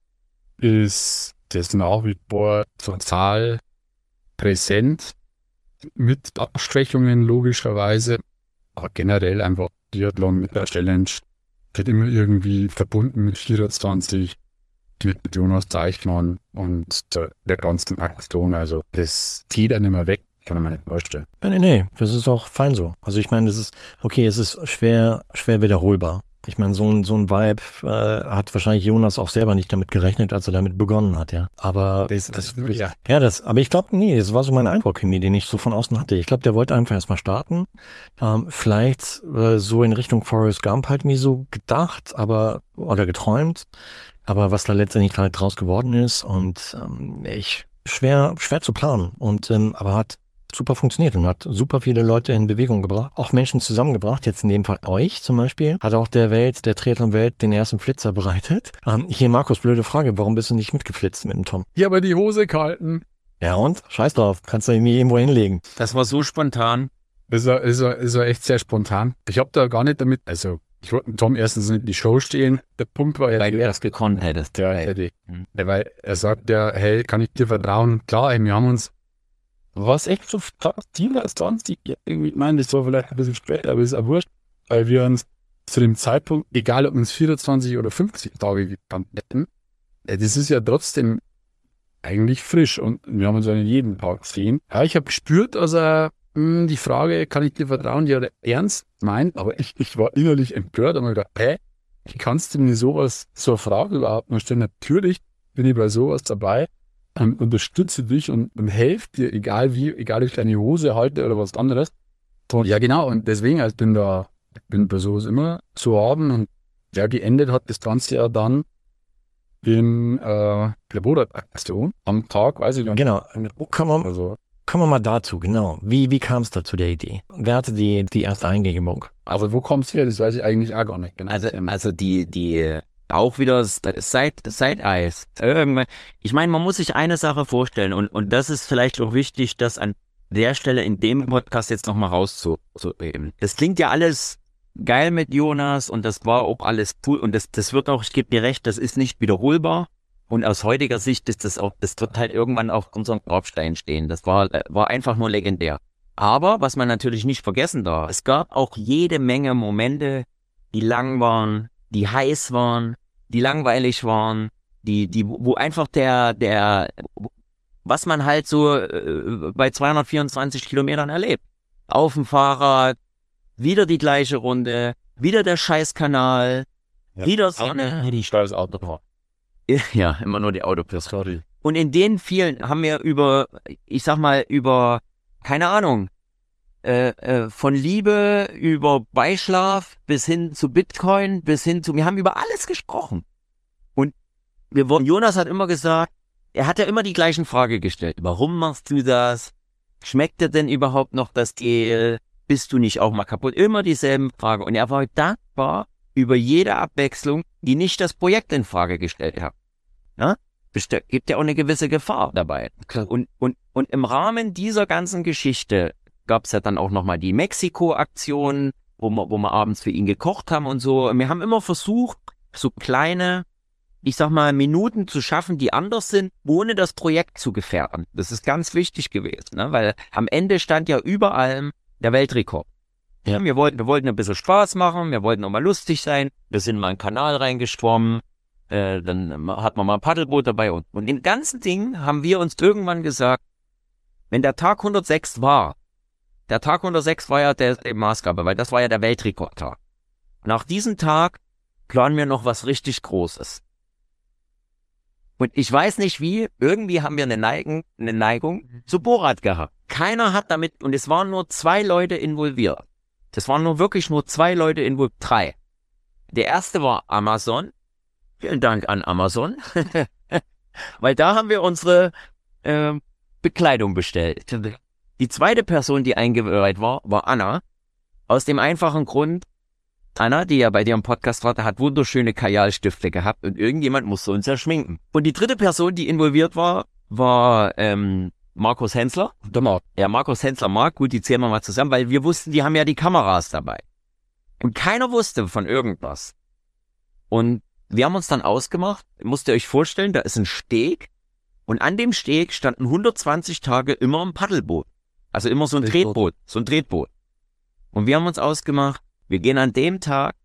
ist das nach wie vor total präsent, mit Abschwächungen logischerweise, aber generell einfach Triathlon mit der Challenge wird immer irgendwie verbunden mit vierundzwanzig, mit Jonas Deichmann und der, der ganzen Aktion. Also das zieht einen immer weg, kann man nicht vorstellen. Ja, nee, nee, das ist auch fein so. Also ich meine, das ist, okay, es ist schwer, schwer wiederholbar. Ich meine, so ein, so ein Vibe äh, hat wahrscheinlich Jonas auch selber nicht damit gerechnet, als er damit begonnen hat, ja. Aber Das, das, das, ja. ja, das, aber ich glaube, nee, das war so mein Eindruck, den ich so von außen hatte. Ich glaube, der wollte einfach erstmal starten. Ähm, vielleicht äh, so in Richtung Forrest Gump halt nie so gedacht, aber, oder geträumt. Aber was da letztendlich halt draus geworden ist und ähm, ich, schwer, schwer zu planen. Und, ähm, aber hat super funktioniert und hat super viele Leute in Bewegung gebracht, auch Menschen zusammengebracht, jetzt in dem Fall euch zum Beispiel, hat auch der Welt, der Triathlon-Welt den ersten Flitzer bereitet. Ähm, hier, Markus, blöde Frage, warum bist du nicht mitgeflitzt mit dem Tom? Ja, aber die Hose gehalten. Ja und? Scheiß drauf, kannst du mir irgendwo hinlegen. Das war so spontan. Das war, das war, das war echt sehr spontan. Ich habe da gar nicht damit, also ich wollte mit Tom erstens nicht in die Show stehen. Der Punkt war ja, Weil du das gekonnt hättest. der hätte, mhm. weil er sagt ja, hey, kann ich dir vertrauen? Klar, ey, wir haben uns was echt so zwanzig, irgendwie, ich meine, das war vielleicht ein bisschen später, aber ist auch wurscht, weil wir uns zu dem Zeitpunkt, egal ob uns vierundzwanzig oder fünfzig Tage gekannt hätten, das ist ja trotzdem eigentlich frisch und wir haben uns ja nicht jeden Tag gesehen. Ja, ich habe gespürt, dass er mh, die Frage, kann ich dir vertrauen, die hat er ernst meint, aber ich, ich war innerlich empört und habe gedacht, hä, wie kannst du mir sowas, so eine Frage überhaupt noch stellen? Natürlich bin ich bei sowas dabei. Ähm, unterstütze dich und, und helfe dir, egal wie, egal ob ich deine Hose halte oder was anderes. Und ja, genau, und deswegen, also bin da, bin bei sowas immer zu haben und ja, geendet hat das Ganze ja dann in äh, der Bodat-Aktion am Tag, weiß ich nicht. Genau, kommen wir, Also, kommen wir mal dazu, genau. Wie, wie kam es da zu der Idee? Wer hatte die, die erste Eingebung? aber wo kommt's her? Das weiß ich eigentlich auch gar nicht genau. Also, also die, die, auch wieder Side, Side-Eyes. Irgendwann. Ich meine, man muss sich eine Sache vorstellen und, und das ist vielleicht auch wichtig, das an der Stelle in dem Podcast jetzt nochmal rauszuheben. Das klingt ja alles geil mit Jonas und das war auch alles cool und das, das wird auch, ich gebe dir recht, das ist nicht wiederholbar und aus heutiger Sicht ist das auch, das wird halt irgendwann auf unserem Grabstein stehen. Das war, war einfach nur legendär. Aber, was man natürlich nicht vergessen darf, es gab auch jede Menge Momente, die lang waren, die heiß waren, die langweilig waren, die, die, wo einfach der, der, was man halt so äh, bei zweihundertvierundzwanzig Kilometern erlebt. Auf dem Fahrrad, wieder die gleiche Runde, wieder der Scheißkanal, ja. wieder Sonne. Die steiles Auto. Ja, immer nur die Autopiste. Und in den vielen haben wir über, ich sag mal, über, keine Ahnung, Äh, äh, von Liebe über Beischlaf bis hin zu Bitcoin, bis hin zu, wir haben über alles gesprochen. Und wir wurden, Jonas hat immer gesagt, er hat ja immer die gleichen Fragen gestellt. Warum machst du das? Schmeckt dir denn überhaupt noch das Gel? Bist du nicht auch mal kaputt? Immer dieselben Fragen. Und er war dankbar über jede Abwechslung, die nicht das Projekt in Frage gestellt hat. Ja? Gibt ja auch eine gewisse Gefahr dabei. Und, und, und im Rahmen dieser ganzen Geschichte gab es ja dann auch nochmal die Mexiko-Aktion, wo wir, wo wir abends für ihn gekocht haben und so. Wir haben immer versucht, so kleine, ich sag mal, Minuten zu schaffen, die anders sind, ohne das Projekt zu gefährden. Das ist ganz wichtig gewesen, ne? Weil am Ende stand ja über allem der Weltrekord. Ja. Wir wollten, wir wollten ein bisschen Spaß machen, wir wollten auch mal lustig sein. Wir sind mal in den Kanal reingeschwommen, äh, dann hat man mal ein Paddelboot dabei. Und, und im ganzen Ding haben wir uns irgendwann gesagt, wenn der Tag hundertsechs war, der Tag hundertsechs war ja der, der Maßgabe, weil das war ja der Weltrekordtag. Nach diesem Tag planen wir noch was richtig Großes. Und ich weiß nicht wie, irgendwie haben wir eine Neigung, eine Neigung zu Borat gehabt. Keiner hat damit, und es waren nur zwei Leute involviert. Das waren nur wirklich nur zwei Leute involviert, drei. Der erste war Amazon. Vielen Dank an Amazon. Weil da haben wir unsere äh, Bekleidung bestellt. Die zweite Person, die eingeweiht war, war Anna. Aus dem einfachen Grund, Anna, die ja bei dir im Podcast war, hat wunderschöne Kajalstifte gehabt und irgendjemand musste uns ja schminken. Und die dritte Person, die involviert war, war ähm, Markus Hensler. Der Marc. Ja, Markus Hensler, Marc, gut, die zählen wir mal zusammen, weil wir wussten, die haben ja die Kameras dabei. Und keiner wusste von irgendwas. Und wir haben uns dann ausgemacht, müsst ihr euch vorstellen, da ist ein Steg und an dem Steg standen hundertzwanzig Tage immer ein Paddelboot. Also immer so ein Tretboot, so ein Tretboot. Und wir haben uns ausgemacht, wir gehen an dem Tag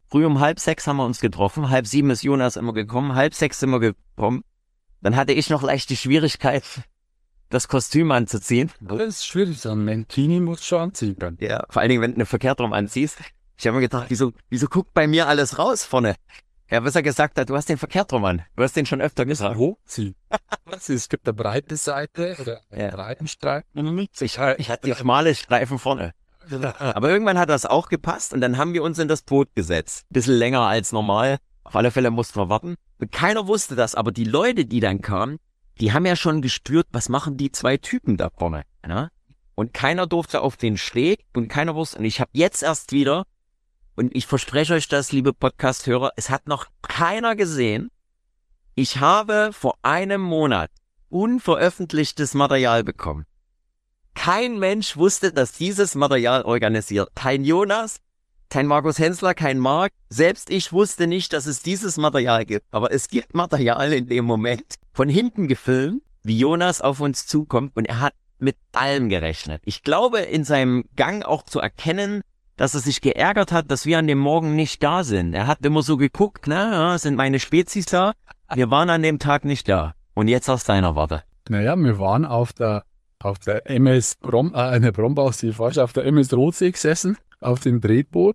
Früh um halb sechs haben wir uns getroffen, halb sieben ist Jonas immer gekommen, halb sechs sind wir gekommen. Dann hatte ich noch leicht die Schwierigkeit, das Kostüm anzuziehen. Das ist schwierig, so ein Mankini muss schon anziehen können. Ja, vor allen Dingen, wenn du eine verkehrt rum anziehst. Ich habe mir gedacht, wieso, wieso guckt bei mir alles raus vorne? Ja, was er gesagt hat, du hast den verkehrt rum an. Du hast den schon öfter gesagt. Hochziehen. Was ist? Es gibt eine breite Seite oder einen Ja. breiten Streifen. Ich, ich hatte die schmale Streifen vorne. Aber irgendwann hat das auch gepasst und dann haben wir uns in das Boot gesetzt. Bisschen länger als normal. Auf alle Fälle mussten wir warten. Und keiner wusste das, aber die Leute, die dann kamen, die haben ja schon gespürt, was machen die zwei Typen da vorne. Ne? Und keiner durfte auf den Steg und keiner wusste. Und ich habe jetzt erst wieder, und ich verspreche euch das, liebe Podcast-Hörer, es hat noch keiner gesehen. Ich habe vor einem Monat unveröffentlichtes Material bekommen. Kein Mensch wusste, dass dieses Material organisiert. Kein Jonas, kein Markus Hensler, kein Marc. Selbst ich wusste nicht, dass es dieses Material gibt. Aber es gibt Material in dem Moment von hinten gefilmt, wie Jonas auf uns zukommt. Und er hat mit allem gerechnet. Ich glaube, in seinem Gang auch zu erkennen, dass er sich geärgert hat, dass wir an dem Morgen nicht da sind. Er hat immer so geguckt, na, ja, sind meine Spezies da? Wir waren an dem Tag nicht da. Und jetzt aus deiner Warte. Naja, wir waren auf der, auf der M S Brom, äh, eine Brombach, die falsch, auf der M S Rotsee gesessen, auf dem Drehboot.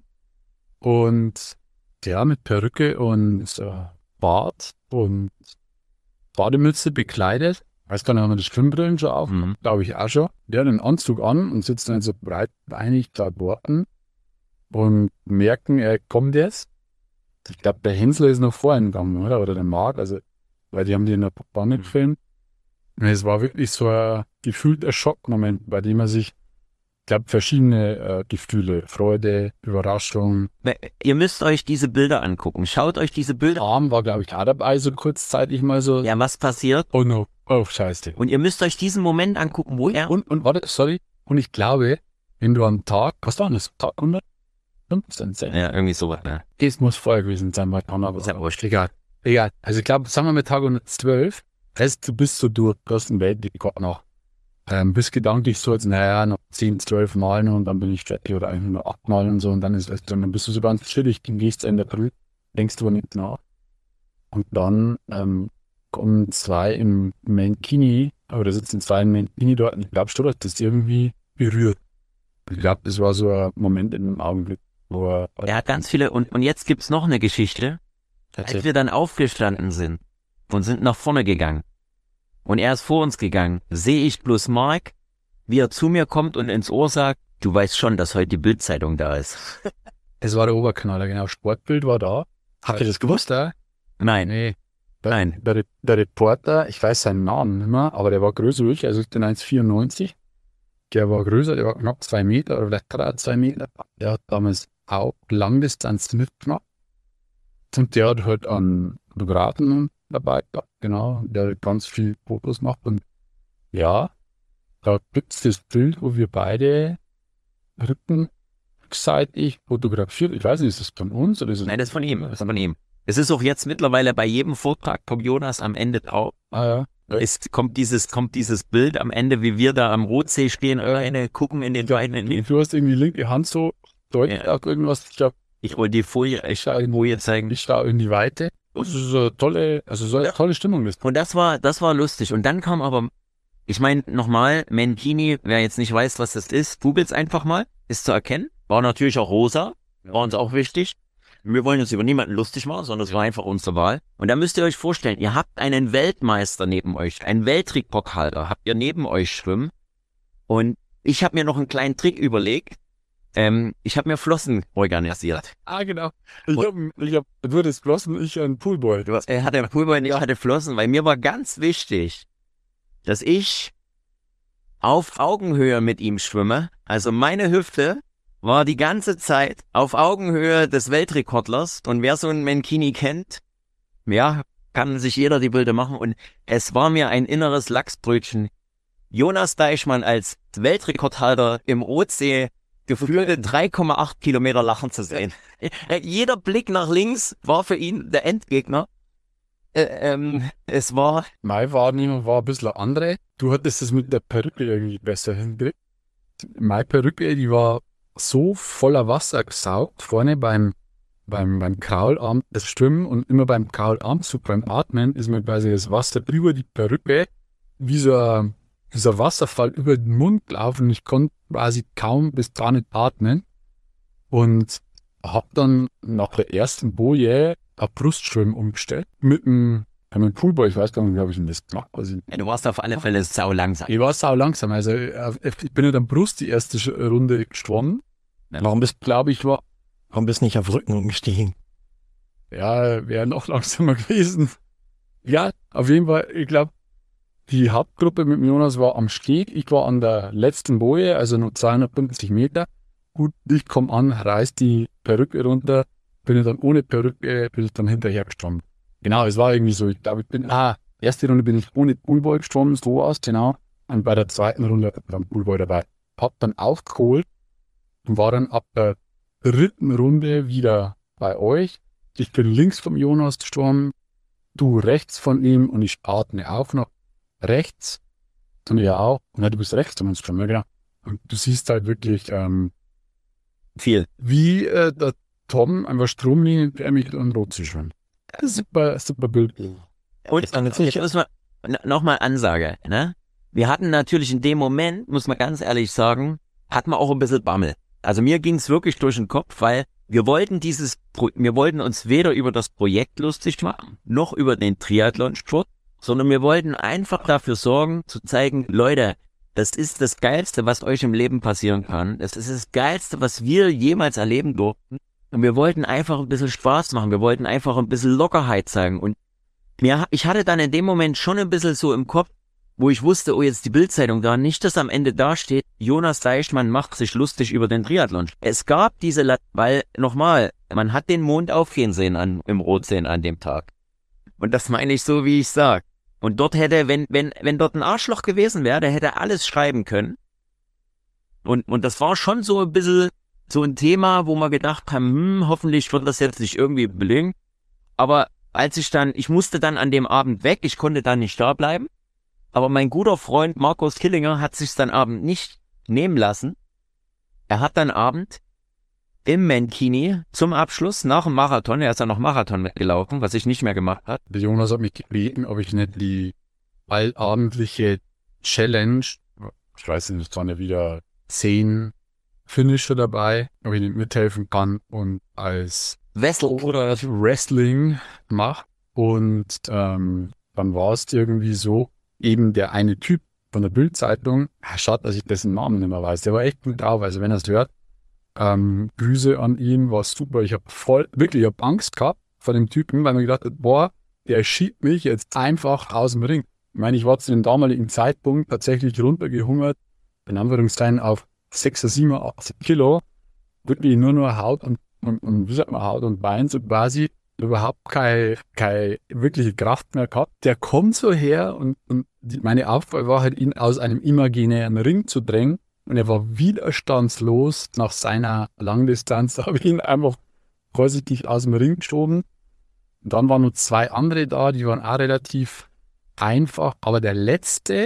Und ja, mit Perücke und äh, Bart und Bademütze bekleidet. Weiß gar nicht, haben wir die Schwimmbrillen schon auf? Mhm. Glaube ich auch schon. Der hat einen Anzug an und sitzt dann so breitbeinig da warten und merken, er kommt jetzt. Ich glaube, der Hensler ist noch vorhin gegangen, oder? Oder der Marc, also, weil die haben die in der Bahn gefilmt. Und es war wirklich so ein gefühlter Schockmoment, bei dem er sich, ich glaube, verschiedene äh, Gefühle, Freude, Überraschung. Ihr müsst euch diese Bilder angucken. Schaut euch diese Bilder an. Arm war, glaube ich, auch dabei, so kurzzeitig mal so. Ja, was passiert? Oh no, oh scheiße. Und ihr müsst euch diesen Moment angucken, wo er... Und, und, warte, sorry. Und ich glaube, wenn du am Tag, was war das, Tag hundertfünfzehn sein? Ja, irgendwie sowas, ne? Das muss vorher gewesen sein, weil kann aber. Ist ja wurscht. Egal. Egal. Also ich glaube, sagen wir mit Tag hundertzwölf, heißt, du bist so durch, du hast einen Weltrekord noch. Ähm, bist gedanklich so jetzt, naja, noch zehn, zwölf Mal und dann bin ich fertig oder eigentlich nur acht Mal und so und dann ist es, dann bist du so ganz chillig, dann gehst du in der Früh, denkst du nicht nach. Und dann ähm, kommen zwei im Mankini, aber da sitzen zwei im Mankini dort und ich glaube schon, dass das irgendwie berührt. Ich glaube, das war so ein Moment in einem Augenblick, wo er... Er hat ganz viele... Und, und jetzt gibt's noch eine Geschichte. Als wir dann aufgestanden sind und sind nach vorne gegangen und er ist vor uns gegangen, sehe ich bloß Marc, wie er zu mir kommt und ins Ohr sagt, du weißt schon, dass heute die Bild-Zeitung da ist. Es war der Oberknaller, genau. Sportbild war da. Habt ihr das gewusst? Da? Nein, Nee. nein. Der, Re- der Reporter, ich weiß seinen Namen nicht mehr, aber der war größer wie ich, also ich bin eins Komma vierundneunzig. Der war größer, der war knapp zwei Meter oder vielleicht gerade zwei Meter. Der hat damals auch Langdistanz mitgemacht. Und der hat halt an Fotografen dabei gehabt, genau. Der hat ganz viel Fotos gemacht und ja, da gibt's das Bild, wo wir beide rückenseitig fotografiert. Ich weiß nicht, ist das von uns oder ist es... Nein, das ist von ihm. Das ist von ihm. Es ist auch jetzt mittlerweile bei jedem Vortrag vom Jonas am Ende drauf. Ah ja. Es kommt dieses, kommt dieses Bild am Ende, wie wir da am Rotsee stehen, eine gucken in den Wein. In den Du hast irgendwie linke Hand so deutlich Ja. auf irgendwas. Ich glaube, ich wollte die Folie, ich Folie zeigen. ich schaue in die Weite. Das ist so eine tolle, also so eine tolle Stimmung. Das. Und das war, das war lustig. Und dann kam aber, ich meine, nochmal, Mankini, wer jetzt nicht weiß, was das ist, googelt es einfach mal, ist zu erkennen. War natürlich auch rosa, war uns auch wichtig. Wir wollen uns über niemanden lustig machen, sondern es war einfach unsere Wahl. Und da müsst ihr euch vorstellen, ihr habt einen Weltmeister neben euch, einen Weltrekordhalter habt ihr neben euch schwimmen. Und ich habe mir noch einen kleinen Trick überlegt. Ähm, ich habe mir Flossen organisiert. Ah, genau. Ich habe, ich hab, du hattest Flossen, ich ein Poolboy. Du hast, er hatte Poolboy und ich hatte Flossen, weil mir war ganz wichtig, dass ich auf Augenhöhe mit ihm schwimme. Also meine Hüfte war die ganze Zeit auf Augenhöhe des Weltrekordlers. Und wer so einen Mankini kennt, ja, kann sich jeder die Bilder machen. Und es war mir ein inneres Lachsbrötchen. Jonas Deichmann als Weltrekordhalter im Rotsee gefühlte drei Komma acht Kilometer lachen zu sehen. Jeder Blick nach links war für ihn der Endgegner. Äh, ähm, es war... Meine Wahrnehmung war ein bisschen eine andere. Du hattest es mit der Perücke irgendwie besser hingekriegt. Meine Perücke, die war so voller Wasser gesaugt, vorne beim beim, beim Kraularm das Schwimmen und immer beim Kraularmzug, beim Atmen, ist mir quasi das Wasser über die Perücke wie so ein, wie so ein Wasserfall über den Mund gelaufen. Ich konnte quasi kaum bis gar nicht atmen und habe dann nach der ersten Boje auf Brustschwimmen umgestellt mit dem mit dem Poolboy. Ich weiß gar nicht, wie habe ich denn das gemacht? Also, Ja, du warst auf alle Fälle sau langsam. ich war sau langsam. Also äh, ich bin nicht am Brust die erste Sch- Runde geschwommen. Warum bist, Glaube ich, war warum bist du nicht auf Rücken umgestiegen? Ja, wäre noch langsamer gewesen. Ja, auf jeden Fall, ich glaube, die Hauptgruppe mit dem Jonas war am Steg. Ich war an der letzten Boje, also nur zweihundertfünfzig Meter. Gut, ich komme an, reiß die Perücke runter, bin ich dann ohne Perücke, bin ich dann hinterher geschwommen. Genau, es war irgendwie so, ich glaube, ich bin, ah, erste Runde bin ich ohne Poolboy geschwommen, so war's, genau. Und bei der zweiten Runde war dann Poolboy dabei. Hab dann aufgeholt und war dann ab der dritten Runde wieder bei euch. Ich bin links vom Jonas geschwommen, du rechts von ihm und ich atme auch noch rechts und er auch. Und ja, du bist rechts von uns geschwommen, ja, genau. Und du siehst halt wirklich, ähm, Viel. wie äh, der Tom einfach stromlinienförmig und rot zu schwimmen. Super, super Bild. Und Ist dann jetzt jetzt nicht- muss man nochmal Ansage, ne? Wir hatten natürlich in dem Moment, muss man ganz ehrlich sagen, hatten wir auch ein bisschen Bammel. Also mir ging es wirklich durch den Kopf, weil wir wollten dieses, Pro- wir wollten uns weder über das Projekt lustig machen, noch über den Triathlonsport, sondern wir wollten einfach dafür sorgen, zu zeigen, Leute, das ist das Geilste, was euch im Leben passieren kann. Das ist das Geilste, was wir jemals erleben durften. Und wir wollten einfach ein bisschen Spaß machen. Wir wollten einfach ein bisschen Lockerheit zeigen. Und mir, ich hatte dann in dem Moment schon ein bisschen so im Kopf, wo ich wusste, oh, jetzt die Bildzeitung da, nicht, dass am Ende da steht, Jonas Deichmann macht sich lustig über den Triathlon. Es gab diese, La- weil, nochmal, man hat den Mond aufgehen sehen an, im Rotseen an dem Tag. Und das meine ich so, wie ich sag. Und dort hätte, wenn, wenn, wenn dort ein Arschloch gewesen wäre, der hätte alles schreiben können. Und, und das war schon so ein bisschen so ein Thema, wo wir gedacht haben, hm, hoffentlich wird das jetzt nicht irgendwie belegen. Aber als ich dann, ich musste dann an dem Abend weg, ich konnte dann nicht da bleiben. Aber mein guter Freund Markus Killinger hat sich dann Abend nicht nehmen lassen. Er hat dann Abend im Mankini zum Abschluss nach dem Marathon, er ist ja noch Marathon mitgelaufen, was ich nicht mehr gemacht habe. Der Jonas hat mich gebeten, ob ich nicht die allabendliche Challenge, ich weiß nicht, es waren ja wieder zehn Finisher dabei, ob ich nicht mithelfen kann und als Wessel. oder Wrestling mache. Und ähm, dann war es irgendwie so, eben der eine Typ von der Bild-Zeitung, schaut, dass ich dessen Namen nicht mehr weiß, der war echt gut drauf, also wenn er es hört, ähm, Grüße an ihn, war super. Ich habe voll, wirklich, ich habe Angst gehabt vor dem Typen, weil mir gedacht habe, boah, der schiebt mich jetzt einfach aus dem Ring. Ich meine, ich war zu dem damaligen Zeitpunkt tatsächlich runtergehungert, in Anführungszeichen auf sechs, sieben, achtzig Kilo, wirklich nur nur Haut und, und, und wie sagt man, Haut und Bein, so quasi, überhaupt keine, keine wirkliche Kraft mehr gehabt. Der kommt so her und, und die, meine Aufgabe war halt, ihn aus einem imaginären Ring zu drängen. Und er war widerstandslos nach seiner Langdistanz. Da habe ich ihn einfach vorsichtig aus dem Ring geschoben. Und dann waren nur zwei andere da, die waren auch relativ einfach. Aber der letzte,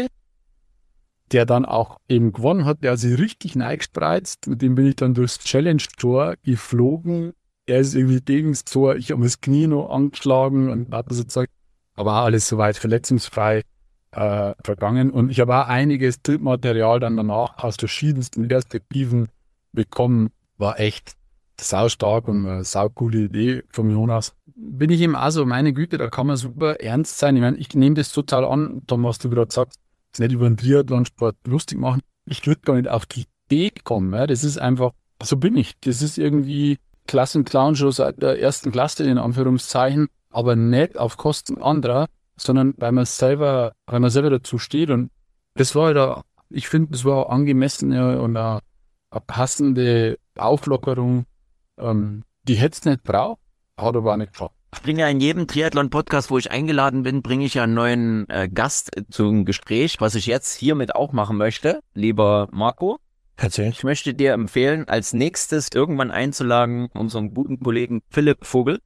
der dann auch eben gewonnen hat, der hat sich richtig neigespreizt. Mit dem bin ich dann durchs Challenge-Tor geflogen. Er ist irgendwie gegen das Tor. Ich habe mir das Knie noch angeschlagen und hat so gesagt, aber auch alles soweit verletzungsfrei Äh, vergangen und ich habe auch einiges Bildmaterial dann danach aus verschiedensten Perspektiven bekommen. War echt saustark und eine saucoole Idee vom Jonas. Bin ich eben auch so, meine Güte, da kann man super ernst sein. Ich meine, ich nehme das total an, Tom, was du gerade sagst, das nicht über den Triathlonsport lustig machen. Ich würde gar nicht auf die Idee kommen. Ja? Das ist einfach, so bin ich. Das ist irgendwie Klassenclown schon seit der ersten Klasse in Anführungszeichen, aber nicht auf Kosten anderer, sondern weil man selber, weil man selber dazu steht. Und das war da, ich finde, das war eine angemessene und eine, eine passende Auflockerung. Ähm, die hätte es nicht braucht, hat aber auch nicht gebraucht. Ich bringe ja in jedem Triathlon-Podcast, wo ich eingeladen bin, bringe ich ja einen neuen äh, Gast äh, zum Gespräch, was ich jetzt hiermit auch machen möchte, lieber Marco. Erzähl. Ich möchte dir empfehlen, als nächstes irgendwann einzuladen, unseren guten Kollegen Philipp Vogel,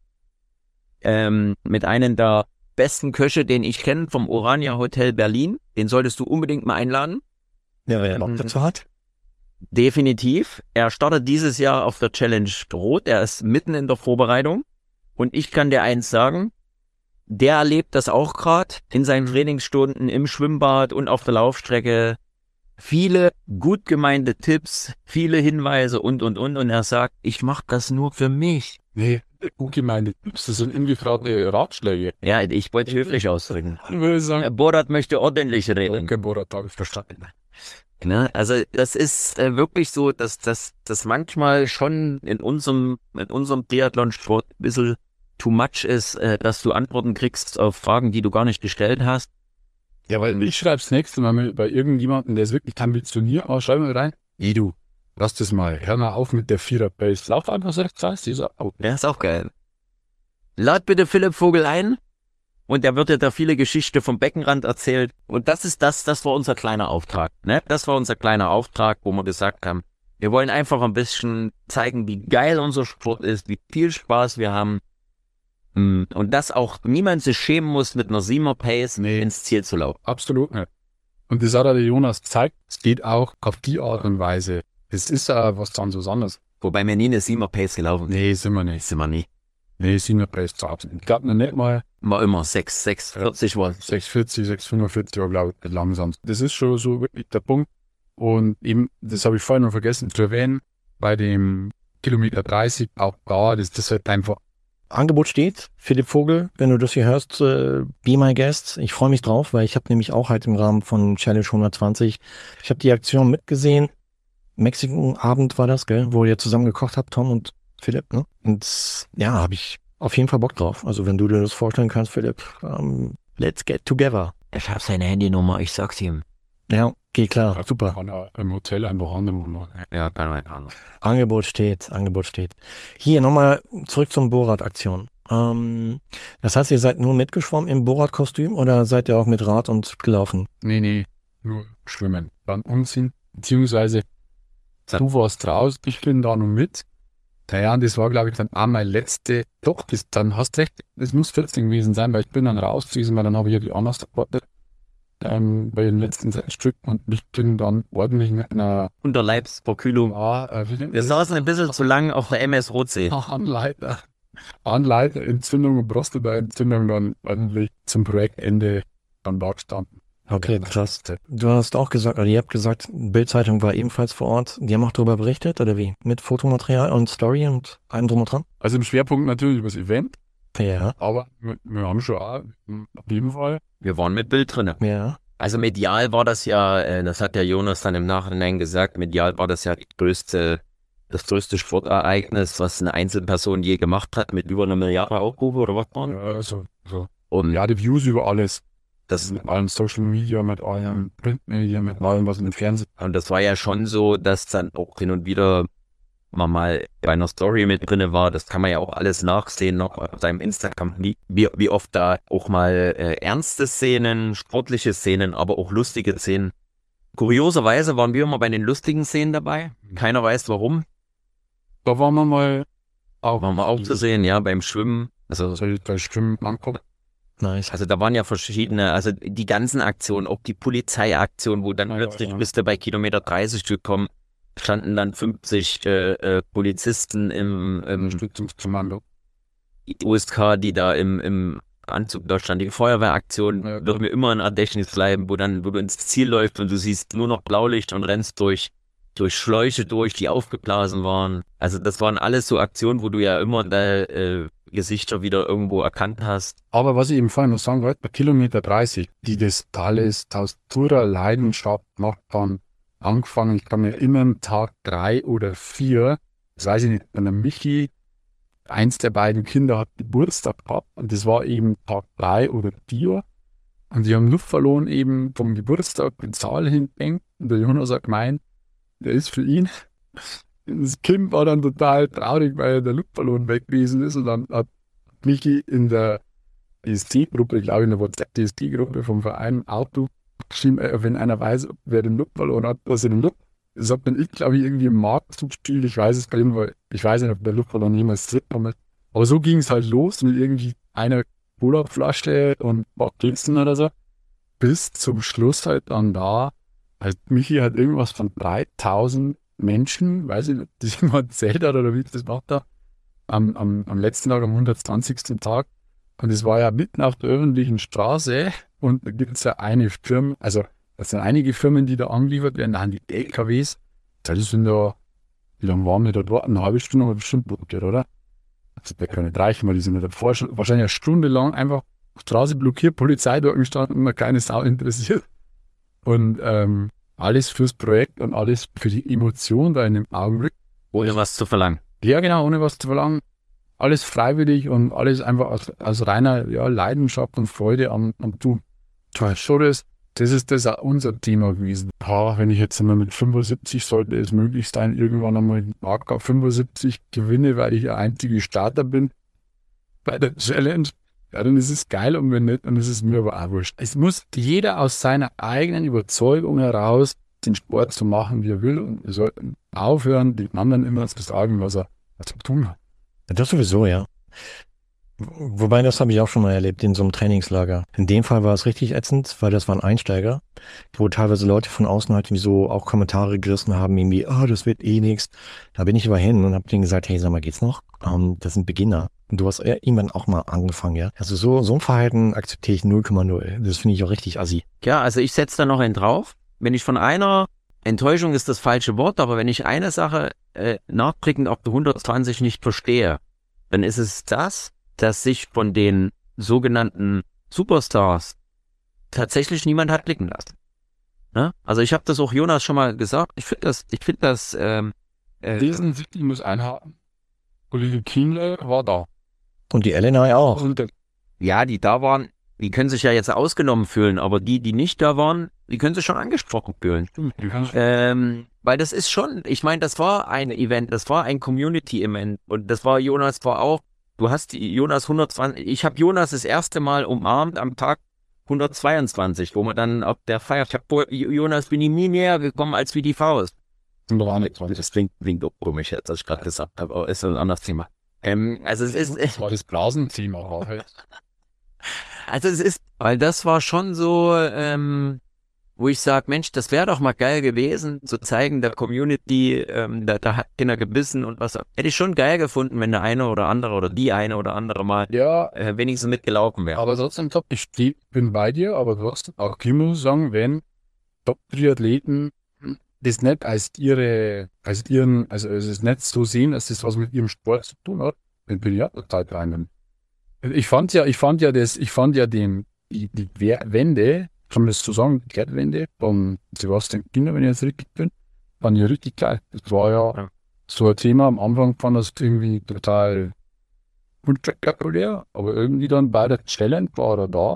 ähm, mit einem der besten Köche, den ich kenne, vom Orania Hotel Berlin. Den solltest du unbedingt mal einladen. Ja, wer Bock Mhm. dazu hat. Definitiv. Er startet dieses Jahr auf der Challenge Rot. Er ist mitten in der Vorbereitung. Und ich kann dir eins sagen, der erlebt das auch gerade in seinen Trainingsstunden im Schwimmbad und auf der Laufstrecke. Viele gut gemeinte Tipps, viele Hinweise und, und, und. Und er sagt, ich mache das nur für mich. Nee, gut gemeinte Tipps, das sind ungefragte Ratschläge. Ja, ich wollte höflich ausdrücken. Ich würde sagen, Borat möchte ordentlich reden. okay, Borat, habe ich verstanden. Ne? Also das ist äh, wirklich so, dass das dass manchmal schon in unserem in unserem Triathlon-Sport ein bisschen too much ist, äh, dass du Antworten kriegst auf Fragen, die du gar nicht gestellt hast. Ja, weil ich schreibe das nächste Mal mit, bei irgendjemandem, der ist wirklich ambitioniert, aber schreib mal rein, ey du, lass das mal, hör mal auf mit der Vierer-Pace, lauf einfach sechs heißt dieser. Oh. Ja, ist auch geil. Lad bitte Philipp Vogel ein und er wird dir da viele Geschichten vom Beckenrand erzählt. Und das ist das, das war unser kleiner Auftrag. Ne? Das war unser kleiner Auftrag, wo wir gesagt haben, wir wollen einfach ein bisschen zeigen, wie geil unser Sport ist, wie viel Spaß wir haben. Und dass auch niemand sich schämen muss, mit einer Siemer Pace Nee. ins Ziel zu laufen. Absolut nicht. Und das hat der Jonas gezeigt, es geht auch auf die Art und Weise. Es ist ja was ganz was anderes. Wobei wir nie eine Siemer Pace gelaufen sind. Nee, sind wir nicht. Sind wir nie. Nee, Senior Pace zu absolut. Ich glaube noch nicht mal War immer sechs, sechs, vierzig war. sechs vierzig, sechs fünfundvierzig war, glaube ich, langsam. Das ist schon so wirklich der Punkt. Und eben, das habe ich vorhin noch vergessen zu erwähnen, bei dem Kilometer dreißig, auch da, das ist halt einfach. Angebot steht. Philipp Vogel, wenn du das hier hörst, äh, be my guest. Ich freue mich drauf, weil ich habe nämlich auch halt im Rahmen von Challenge hundertzwanzig, ich habe die Aktion mitgesehen. Mexiko-Abend war das, gell, wo ihr zusammen gekocht habt, Tom und Philipp, ne? Und ja, habe ich auf jeden Fall Bock drauf. Also wenn du dir das vorstellen kannst, Philipp, ähm, let's get together. Ich habe seine Handynummer, ich sag's ihm. Ja, geht klar, super. Kann er im Hotel einfach annehmen. machen. Ja, kann man anders. Angebot steht, Angebot steht. Hier nochmal zurück zum Borat-Aktion. Ähm, das heißt, ihr seid nur mitgeschwommen im Borat-Kostüm oder seid ihr auch mit Rad und gelaufen? Nee, nee, nur schwimmen. Dann Unsinn, beziehungsweise du warst raus, ich bin da noch mit. Naja, und das war, glaube ich, dann auch meine letzte, doch, das, dann hast recht, es muss vierzehn gewesen sein, weil ich bin dann raus gewesen, weil dann habe ich ja die anders supportet, ähm, bei den letzten sechs Stück und ich bin dann ordentlich mit einer Unterleibsverkühlung. ah, äh, wie nennt Wir das? saßen ein bisschen zu lang auf der M S Rotsee. Anleiter, Anleiterentzündung und Prostateentzündung dann ordentlich zum Projektende dann da gestanden. Okay, krass. Du hast auch gesagt, oder ihr habt gesagt, Bild-Zeitung war ebenfalls vor Ort. Die haben auch darüber berichtet, oder wie? Mit Fotomaterial und Story und allem drum und dran? Also im Schwerpunkt natürlich über das Event, Ja, aber wir, wir haben schon auch, auf jeden Fall, Wir waren mit Bild drinne. ja. Also medial war das ja, äh, das hat der Jonas dann im Nachhinein gesagt, medial war das ja die größte, das größte Sportereignis, was eine Einzelperson je gemacht hat, mit über einer Milliarde Aufrufe oder was waren. ja, also, so. Und Ja, die Views über alles. das, Mit allem Social Media, mit allem Printmedia, mit allem, was in dem Fernsehen. und das war ja schon so, dass dann auch hin und wieder man mal bei einer Story mit drinne war. Das kann man ja auch alles nachsehen, noch auf seinem Instagram, wie, wie wie oft da auch mal äh, ernste Szenen, sportliche Szenen, aber auch lustige Szenen. Kurioserweise waren wir immer bei den lustigen Szenen dabei. Keiner weiß warum. Da waren wir mal auch, Waren wir auch zu sehen, ja, beim Schwimmen. Also, soll ich da Schwimmen angucken? Nice. also da waren ja verschiedene, also die ganzen Aktionen, auch die Polizeiaktion, wo dann Ja, ja, plötzlich ja. bist du bei Kilometer dreißig gekommen, standen dann fünfzig äh, äh, Polizisten im, im Unterstützungskommando. U S K, die da im, im Anzug da standen. Die Feuerwehraktion Ja, wird mir immer ein Gedächtnis bleiben, wo dann, wo du ins Ziel läufst und du siehst nur noch Blaulicht und rennst durch, durch Schläuche durch, die aufgeblasen waren. Also das waren alles so Aktionen, wo du ja immer da, äh, Gesichter wieder irgendwo erkannt hast. Aber was ich eben vorhin noch sagen wollte, bei Kilometer dreißig, die das alles aus purer Leidenschaft macht, dann angefangen, ich kann mir immer Tag drei oder vier, das weiß ich nicht, wenn der Michi, eins der beiden Kinder hat Geburtstag gehabt und das war eben Tag drei oder vier und die haben Luft verloren eben vom Geburtstag, den Zahl hinbängt und der Jonas hat gemeint, der ist für ihn. Das Kind war dann total traurig, weil der Luftballon weg gewesen ist und dann hat Michi in der D S T-Gruppe, ich glaube in der WhatsApp-D S T-Gruppe vom Verein Auto geschrieben, äh, wenn einer weiß, wer den Luftballon hat, was er den Luft, das hat dann ich, glaube ich, irgendwie im Markt gespielt, ich weiß es gar nicht, weil ich weiß nicht, ob der Luftballon jemals zurückkommt. Aber so ging es halt los mit irgendwie einer Cola-Flasche und ein paar Keksen oder so, bis zum Schluss halt dann da, halt Michi hat irgendwas von dreitausend Menschen, weiß ich nicht, die sich mal erzählt hat oder wie ich das macht da, am, am, am letzten Tag, am hundertzwanzigsten Tag. Und es war ja mitten auf der öffentlichen Straße und da gibt es ja eine Firma, also das sind einige Firmen, die da angeliefert werden, da haben die L K Ws, das sind da, wie lange waren wir da dort? Eine halbe Stunde haben wir bestimmt blockiert, oder? Das wird ja nicht reichen, weil die sind ja davor schon wahrscheinlich eine Stunde lang einfach Straße blockiert, Polizei dort gestanden und keine Sau interessiert. Und ähm, alles fürs Projekt und alles für die Emotion da in dem Augenblick. Ohne was zu verlangen. Ja, genau, ohne was zu verlangen. Alles freiwillig und alles einfach aus, aus reiner ja, Leidenschaft und Freude am, am Tun. Toll, schon das, das ist das auch unser Thema gewesen. Ja, wenn ich jetzt einmal mit fünfundsiebzig, sollte es möglich sein, irgendwann einmal den Marker fünfundsiebzig gewinne, weil ich der einzige Starter bin bei der Challenge. Ja, dann ist es geil und wenn nicht, dann ist es mir aber auch wurscht. Es muss jeder aus seiner eigenen Überzeugung heraus den Sport so machen, wie er will und wir sollten aufhören, den anderen immer zu sagen, was er zu tun hat. Das sowieso, ja. Wobei, das habe ich auch schon mal erlebt in so einem Trainingslager. In dem Fall war es richtig ätzend, weil das waren Einsteiger, wo teilweise Leute von außen halt so auch Kommentare gerissen haben, irgendwie, oh, das wird eh nichts. Da bin ich aber hin und habe denen gesagt, hey, sag mal, geht's noch? Um, das sind Beginner. Und du hast ja irgendwann auch mal angefangen, ja. Also so, so ein Verhalten akzeptiere ich null Komma null. Das finde ich auch richtig assi. Ja, also ich setze da noch einen drauf. Wenn ich von einer, Enttäuschung ist das falsche Wort, aber wenn ich eine Sache äh, nachblickend auf der hundertzwanzig nicht verstehe, dann ist es das, dass sich von den sogenannten Superstars tatsächlich niemand hat blicken lassen. Ne? Also ich habe das auch Jonas schon mal gesagt. Ich finde das, ich finde das. Ähm, äh, Diesen Sicht, ich muss einhaken. Kollege Kienle war da. Und die Elena auch. Und der, ja, die da waren, die können sich ja jetzt ausgenommen fühlen, aber die, die nicht da waren, die können sich schon angesprochen fühlen. die kann Ähm, weil das ist schon, ich meine, das war ein Event, das war ein Community-Event und das war Jonas war auch. Du hast die Jonas hundertzwanzig, ich habe Jonas das erste Mal umarmt am Tag hundertzweiundzwanzig, wo man dann auf der Feier, ich habe Jonas bin ihm nie näher gekommen als wie die Faust. Das klingt, klingt auch komisch jetzt, was ich gerade gesagt habe, aber ist ein anderes Thema. Ähm, also es ist, das war das Blasenthema auch. also es ist, weil das war schon so, ähm, wo ich sage, Mensch, das wäre doch mal geil gewesen, zu zeigen der Community, ähm, da, da hat Kinder gebissen und was. Hätte ich schon geil gefunden, wenn der eine oder andere oder die eine oder andere mal Ja, äh, wenigstens mitgelaufen wäre. aber trotzdem top. Ich steh, bin bei dir, aber trotzdem auch ich muss sagen, wenn Top-Triathleten das nicht als ihre, als ihren, also es ist nicht so sehen, dass das was mit ihrem Sport zu tun hat, dann bin ich ja total bei einem. Ich fand ja, ich fand ja das, ich fand ja den, die, die Wende, kann man das so sagen, die Kehrtwende von Sebastian Kinder, wenn ich jetzt richtig bin, fand ich richtig geil. Das war ja, Ja. so ein Thema, am Anfang fand das irgendwie total unspektakulär, aber irgendwie dann bei der Challenge war er da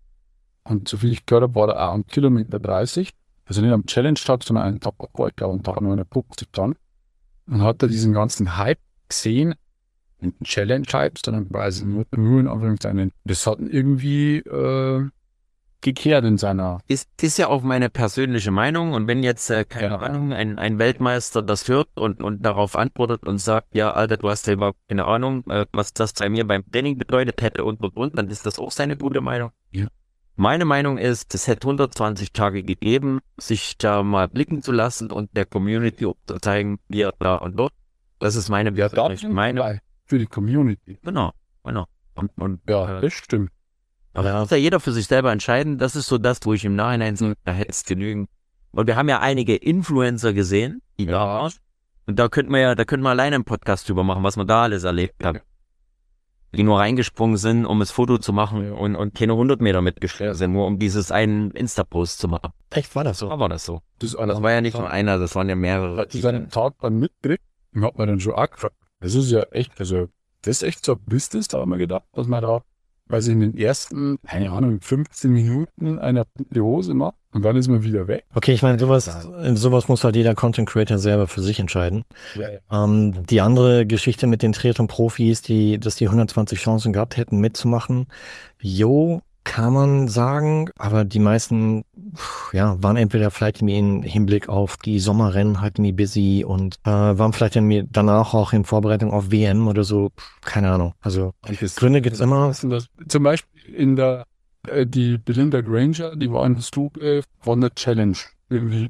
und so viel ich gehört habe, war er auch am Kilometer dreißig, also nicht am Challenge-Tag, sondern einen Tag davor, ich glaube am Tag neunundfünfzig dann, und hat er diesen ganzen Hype gesehen, nicht den Challenge-Hype, sondern quasi nur, nur in Anführungszeichen, das hat ihn irgendwie äh, gekehrt in seiner. Ist, ist ja auch meine persönliche Meinung und wenn jetzt, äh, keine Ja. Ahnung, ein, ein Weltmeister das hört und, und darauf antwortet und sagt, ja, Alter, du hast ja überhaupt keine Ahnung, äh, was das bei mir beim Training bedeutet hätte und und und, dann ist das auch seine gute Meinung. Ja. Meine Meinung ist, es hätte hundertzwanzig Tage gegeben, sich da mal blicken zu lassen und der Community zu zeigen, wir da und dort. Das ist meine Ja, da persönliche Meinung. für die Community. Genau, genau. Und, und Ja, äh, das stimmt. aber das muss ja jeder für sich selber entscheiden. Das ist so das, wo ich im Nachhinein so, da hätte es genügen. Und wir haben ja einige Influencer gesehen, die da waren. Und da könnten wir ja, da könnten wir alleine einen Podcast drüber machen, was wir da alles erlebt haben. Die nur reingesprungen sind, um das Foto zu machen und, und keine hundert Meter mitgeschleppt sind, nur um dieses einen Insta-Post zu machen. Echt, war das so? Da war das so. Das ist Das war ja nicht nur einer, das waren ja mehrere. Als ich seinen Tag dann mitkriegt, hat man dann schon auch gefragt, das ist ja echt, also, das ist echt so ein Business, da haben wir gedacht, dass man da, weiß ich, in den ersten, keine Ahnung, fünfzehn Minuten eine bunte Hose macht und dann ist man wieder weg. Okay, ich meine, sowas, sowas muss halt jeder Content Creator selber für sich entscheiden. Ja, ja. Ähm, die andere Geschichte mit den Triathlon-Profis, die, dass die hundertzwanzig Chancen gehabt hätten, mitzumachen, jo, kann man sagen, aber die meisten, pff, ja, waren entweder vielleicht irgendwie im Hinblick auf die Sommerrennen halt irgendwie busy und äh, waren vielleicht irgendwie danach auch in Vorbereitung auf W M oder so, pff, keine Ahnung. Also Gründe gibt's immer. Was ist denn das? Zum Beispiel in der, äh, die Belinda Granger, die war in der Stube äh, von der Challenge. Irgendwie, ich glaube,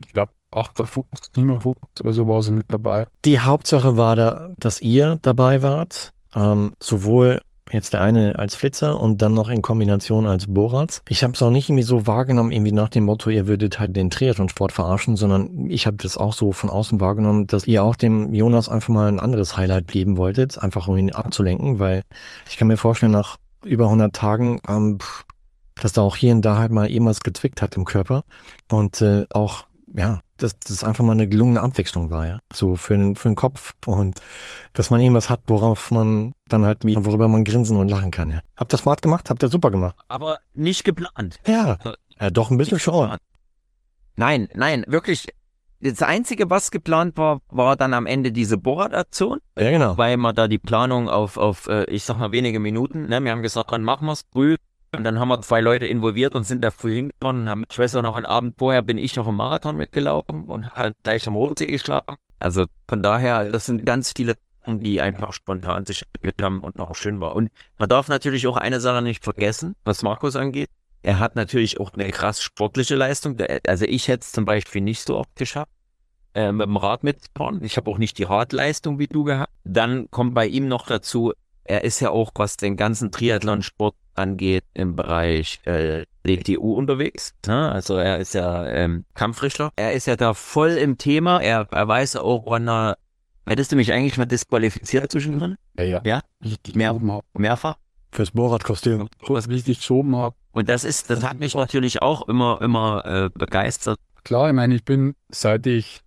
achtundfünfzig, siebenundfünfzig oder so war sie mit dabei. Die Hauptsache war da, dass ihr dabei wart, ähm, sowohl jetzt der eine als Flitzer und dann noch in Kombination als Borat. Ich habe es auch nicht irgendwie so wahrgenommen, irgendwie nach dem Motto, ihr würdet halt den Triathlon-Sport verarschen, sondern ich habe das auch so von außen wahrgenommen, dass ihr auch dem Jonas einfach mal ein anderes Highlight geben wolltet, einfach um ihn abzulenken, weil ich kann mir vorstellen, nach über hundert Tagen, ähm, dass da auch hier und da halt mal irgendwas gezwickt hat im Körper und äh, auch, ja, dass das einfach mal eine gelungene Abwechslung war, ja, so für den, für den Kopf und dass man irgendwas hat, worauf man dann halt, worüber man grinsen und lachen kann, ja. Habt ihr smart gemacht? Habt ihr super gemacht? Aber nicht geplant. Ja, ja doch ein bisschen schon. Nein, nein, wirklich. Das Einzige, was geplant war, war dann am Ende diese Borat-Aktion, Ja, genau. weil man da die Planung auf, auf äh, ich sag mal, wenige Minuten, ne, wir haben gesagt, dann machen wir es früh. Und dann haben wir zwei Leute involviert und sind da früh hingefahren. Haben, ich weiß auch noch, einen Abend vorher bin ich noch im Marathon mitgelaufen und halt gleich am Rodensee geschlafen. Also von daher, das sind ganz viele Sachen, die einfach spontan sich entwickelt haben und auch schön war. Und man darf natürlich auch eine Sache nicht vergessen, was Markus angeht. Er hat natürlich auch eine krass sportliche Leistung. Also ich hätte es zum Beispiel nicht so oft geschafft, äh, mit dem Rad mitzufahren. Ich habe auch nicht die Radleistung wie du gehabt. Dann kommt bei ihm noch dazu, er ist ja auch, was den ganzen Triathlon-Sport angeht, im Bereich äh, D T U unterwegs. Ne? Also er ist ja ähm, Kampfrichter. Er ist ja da voll im Thema. Er, er weiß auch, wann er... Hättest du mich eigentlich mal disqualifiziert zwischendrin? Ja, ja. Ja? Mehr, mehrfach? Fürs Borat-Kostüm. Was ich geschoben habe. Und das ist, das hat mich natürlich auch immer, immer äh, begeistert. Klar, ich meine, ich bin, seit ich,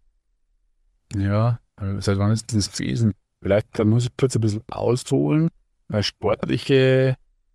ja, seit wann ist das gewesen? Vielleicht da muss ich kurz ein bisschen ausholen. Meine sportliche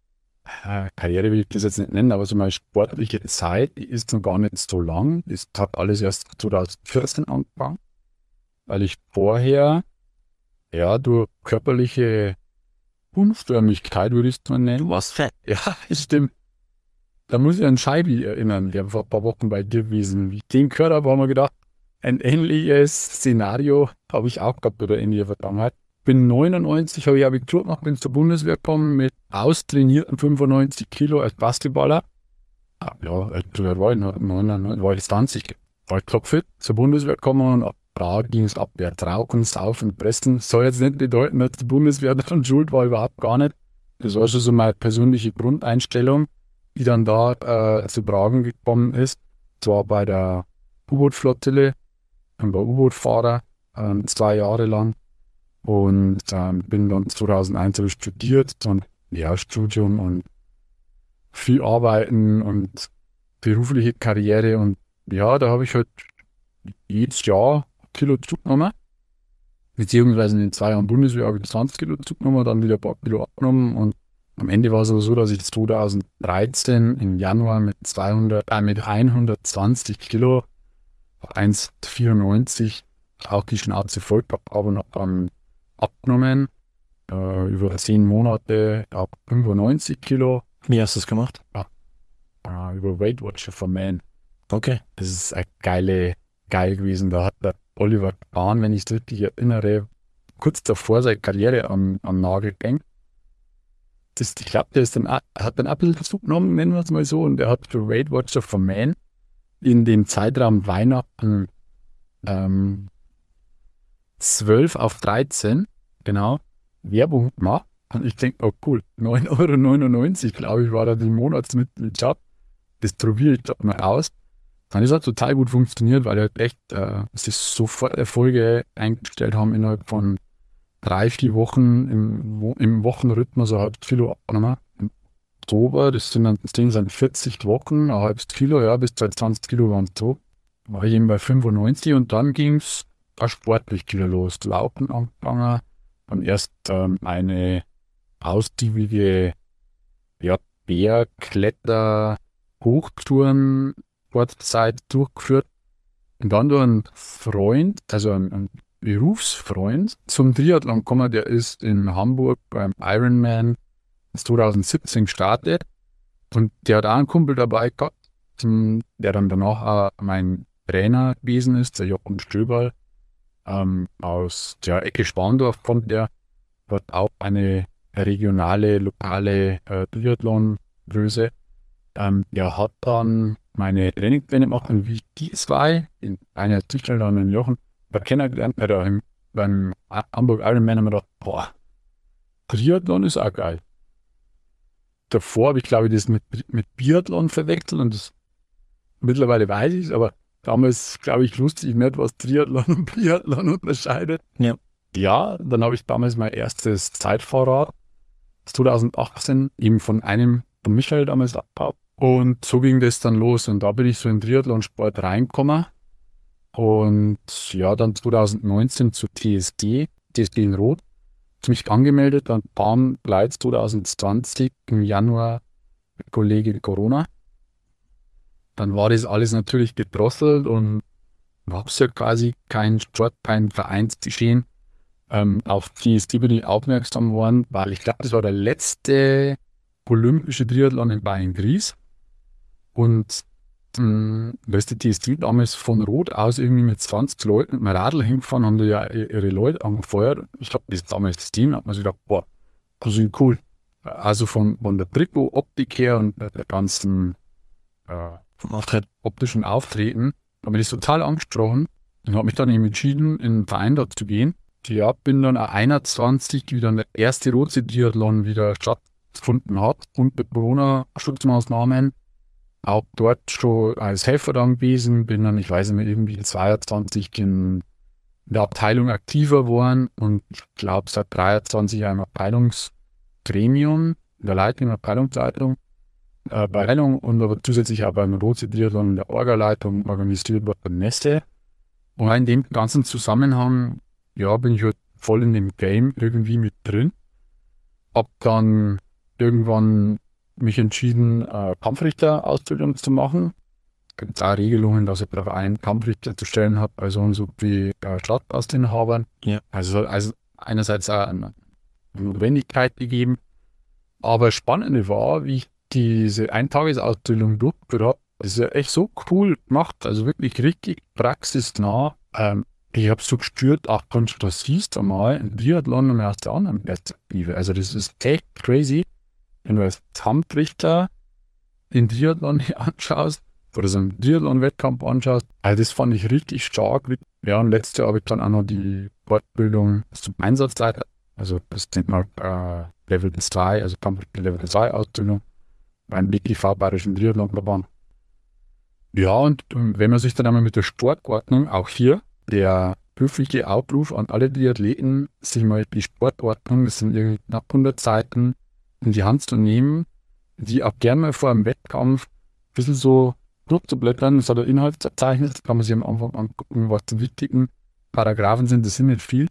äh, Karriere will ich das jetzt nicht nennen, aber so meine sportliche Zeit, die ist noch gar nicht so lang. Das hat alles erst zwanzig vierzehn angefangen, weil ich vorher, ja, durch körperliche Unförmigkeit, würde ich es mal nennen. Du warst fett. Ja, stimmt. Da muss ich an Scheibi erinnern, der vor ein paar Wochen bei dir gewesen. Wie ich den gehört habe, haben wir gedacht, ein ähnliches Szenario habe ich auch gehabt oder in der Vergangenheit. Bin neunundneunzig, habe ich Abitur gemacht, bin zur Bundeswehr gekommen mit austrainierten fünfundneunzig Kilo als Basketballer. Ah, ja, da war ich noch neunundneunzig, war ich zwanzig, war ich topfit, zur Bundeswehr gekommen und ab da ging es abwärts. Rauchen, Saufen, Pressen. Soll jetzt nicht bedeuten, dass die Bundeswehr daran schuld war, überhaupt gar nicht. Das war schon so meine persönliche Grundeinstellung, die dann da äh, zu Tragen gekommen ist. Zwar bei der U-Boot-Flottille, ich war U-Boot-Fahrer, ähm, zwei Jahre lang. Und ähm, bin dann zweitausendeins habe ich studiert, dann ja, Studium und viel Arbeiten und berufliche Karriere. Und ja, da habe ich halt jedes Jahr Kilo zugenommen. Beziehungsweise in den zwei Jahren Bundeswehr habe ich zwanzig Kilo zugenommen, dann wieder ein paar Kilo abgenommen. Und am Ende war es aber so, dass ich zweitausenddreizehn im Januar mit zweihundert, äh, mit hundertzwanzig Kilo, eins Komma vierundneunzig, auch die Schnauze voll gehabt habe und habe dann abgenommen, äh, über zehn Monate ab fünfundneunzig Kilo. Wie hast du es gemacht? Ja, äh, über Weight Watcher for Men. Okay. Das ist eine geile, geil gewesen. Da hat der Oliver Kahn, wenn ich es richtig erinnere, kurz davor seine Karriere an, an Nagel gehängt. Das, ich glaube, der ist dann, auch- hat dann ein bisschen zugenommen, nennen wir es mal so, und er hat für Weight Watcher for Men in dem Zeitraum Weihnachten ähm, zwölf auf dreizehn, genau, Werbung gemacht. Und ich denke, oh cool, neun Euro neunundneunzig, glaube ich, war da die Monatsmitgliedschaft. Das probiere ich doch mal aus. Und das hat total gut funktioniert, weil wir halt echt äh, es ist sofort Erfolge eingestellt haben innerhalb von drei, vier Wochen im, Wo- im Wochenrhythmus, so ein halbes Kilo abgenommen. Im Oktober, das sind dann das Ding sind vierzig Wochen, ein halbes Kilo, ja, bis zu zwanzig Kilo waren es so. War ich eben bei fünfundneunzig und dann ging es sportlich wieder los. Laufen angefangen, dann erst ähm, eine ausgiebige ja, Bergkletter, Hochtouren, Sportzeit durchgeführt und dann durch einen Freund, also einen, einen Berufsfreund zum Triathlon gekommen, der ist in Hamburg beim Ironman zweitausendsiebzehn gestartet und der hat auch einen Kumpel dabei gehabt, zum- der dann danach auch mein Trainer gewesen ist, der Jochen Stöberl, ähm, aus der Ecke Spandorf kommt der, hat auch eine regionale, lokale äh, Triathlon-Größe. Ähm, der hat dann meine Trainingspläne gemacht und wie ich die zwei in einer Zustand an den Jochen bei kennengelernt bei der, beim Hamburg Ironman haben wir gedacht, boah, Triathlon ist auch geil. Davor habe ich, glaube ich, das mit, mit Biathlon verwechselt und das mittlerweile weiß ich es, aber damals, glaube ich, wusste ich nicht, was Triathlon und Biathlon unterscheidet. Ja. Ja, dann habe ich damals mein erstes Zeitfahrrad zwanzig achtzehn eben von einem, von Michael damals abgebaut. Und so ging das dann los und da bin ich so in Triathlonsport reingekommen. Und ja, dann zwanzig neunzehn zu T S G, T S G in Rot, mich angemeldet, dann kam gleich zwanzig zwanzig im Januar Kollege Corona. Dann war das alles natürlich gedrosselt und gab es ja quasi kein Sport, kein Vereinsgeschehen. Ähm, auf T S G bin ich aufmerksam geworden, weil ich glaube, das war der letzte olympische Triathlon in Beilngries. Und mh, da ist die T S G damals von Rot aus irgendwie mit zwanzig Leuten mit dem Radl hingefahren, haben da ja ihre Leute angefeuert. Ich glaube, das ist damals das Team, da hat man sich gedacht, boah, das ist cool. Also von, von der Trikot-Optik her und der ganzen äh, Vom Auftritt. optischen Auftreten, hat mich das total angesprochen und habe mich dann eben entschieden, in den Verein dort zu gehen. Ja, bin dann auch einundzwanzig, wie dann der erste Rotsee-Triathlon wieder stattgefunden hat und mit Corona-Schutzmaßnahmen auch dort schon als Helfer dann gewesen, bin dann, ich weiß nicht mehr, irgendwie zweiundzwanzig in der Abteilung aktiver geworden und ich glaube seit dreiundzwanzig im Abteilungsgremium, in der Leitung, in der Abteilungsleitung, äh, bei Rennung und aber zusätzlich auch beim Rotsee-Triathlon in der Orga-Leitung organisiert wird von Neste. Und in dem ganzen Zusammenhang, ja, bin ich halt voll in dem Game irgendwie mit drin. Hab dann irgendwann mich entschieden, äh, Kampfrichter-Ausbildung zu machen. Es gibt auch Regelungen, dass ich darauf einen Kampfrichter zu stellen habe, also und so wie äh, Stadtgastinhabern. Ja. Also, also einerseits auch eine Notwendigkeit gegeben. Aber das Spannende war, wie ich diese Eintagesausbildung durchgeführt habe, das ist ja echt so cool gemacht, also wirklich richtig praxisnah. Ähm, ich habe so gespürt, ach Mensch, das siehst du mal ein Triathlon aus der anderen Perspektive. Also das ist echt crazy, wenn du als Kampfrichter den Triathlon anschaust oder so einen Triathlon-Wettkampf anschaust. Also das fand ich richtig stark. Ja, und letztes Jahr habe ich dann auch noch die Fortbildung zum Einsatzleiter, also das nennt man äh, Level zwei, also Kampfrichter Level zwei Ausbildung beim B T V Bayerischen Triathlon-Verband. Ja, und wenn man sich dann einmal mit der Sportordnung, auch hier, der höfliche Aufruf an alle Triathleten, sich mal die Sportordnung, das sind irgendwie knapp hundert Seiten, in die Hand zu nehmen, die auch gerne mal vor einem Wettkampf ein bisschen so durchzublättern. Das hat ein Inhaltsverzeichnis, das kann man sich am Anfang angucken, was die wichtigen Paragraphen sind, das sind nicht viel.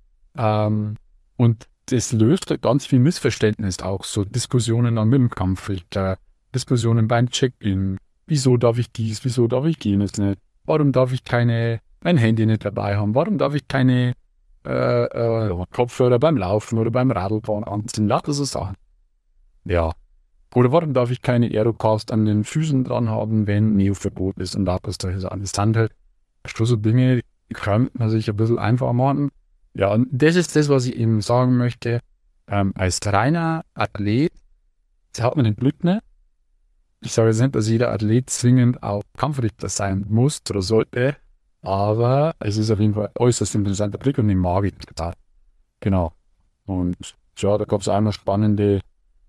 Ähm, und das löst halt ganz viel Missverständnis auch, so Diskussionen dann mit dem Kampfrichter, Diskussionen beim Check-in. Wieso darf ich dies, wieso darf ich jenes nicht? Warum darf ich keine, mein Handy nicht dabei haben? Warum darf ich keine äh, äh, Kopfhörer beim Laufen oder beim Radlfahren anziehen? Lauter so Sachen. Ja. Oder warum darf ich keine Aerocast an den Füßen dran haben, wenn Neo-Verbot ist und da ist solche Sachen. Das sind halt so Dinge, die kann man sich ein bisschen einfacher machen. Ja, und das ist das, was ich eben sagen möchte. Ähm, als reiner Athlet hat man den Glück nicht. Ich sage jetzt nicht, dass jeder Athlet zwingend auch Kampfrichter sein muss oder sollte, aber es ist auf jeden Fall ein äußerst interessanter Blick und den mag ich total. Genau. Und ja, da gab es einmal spannende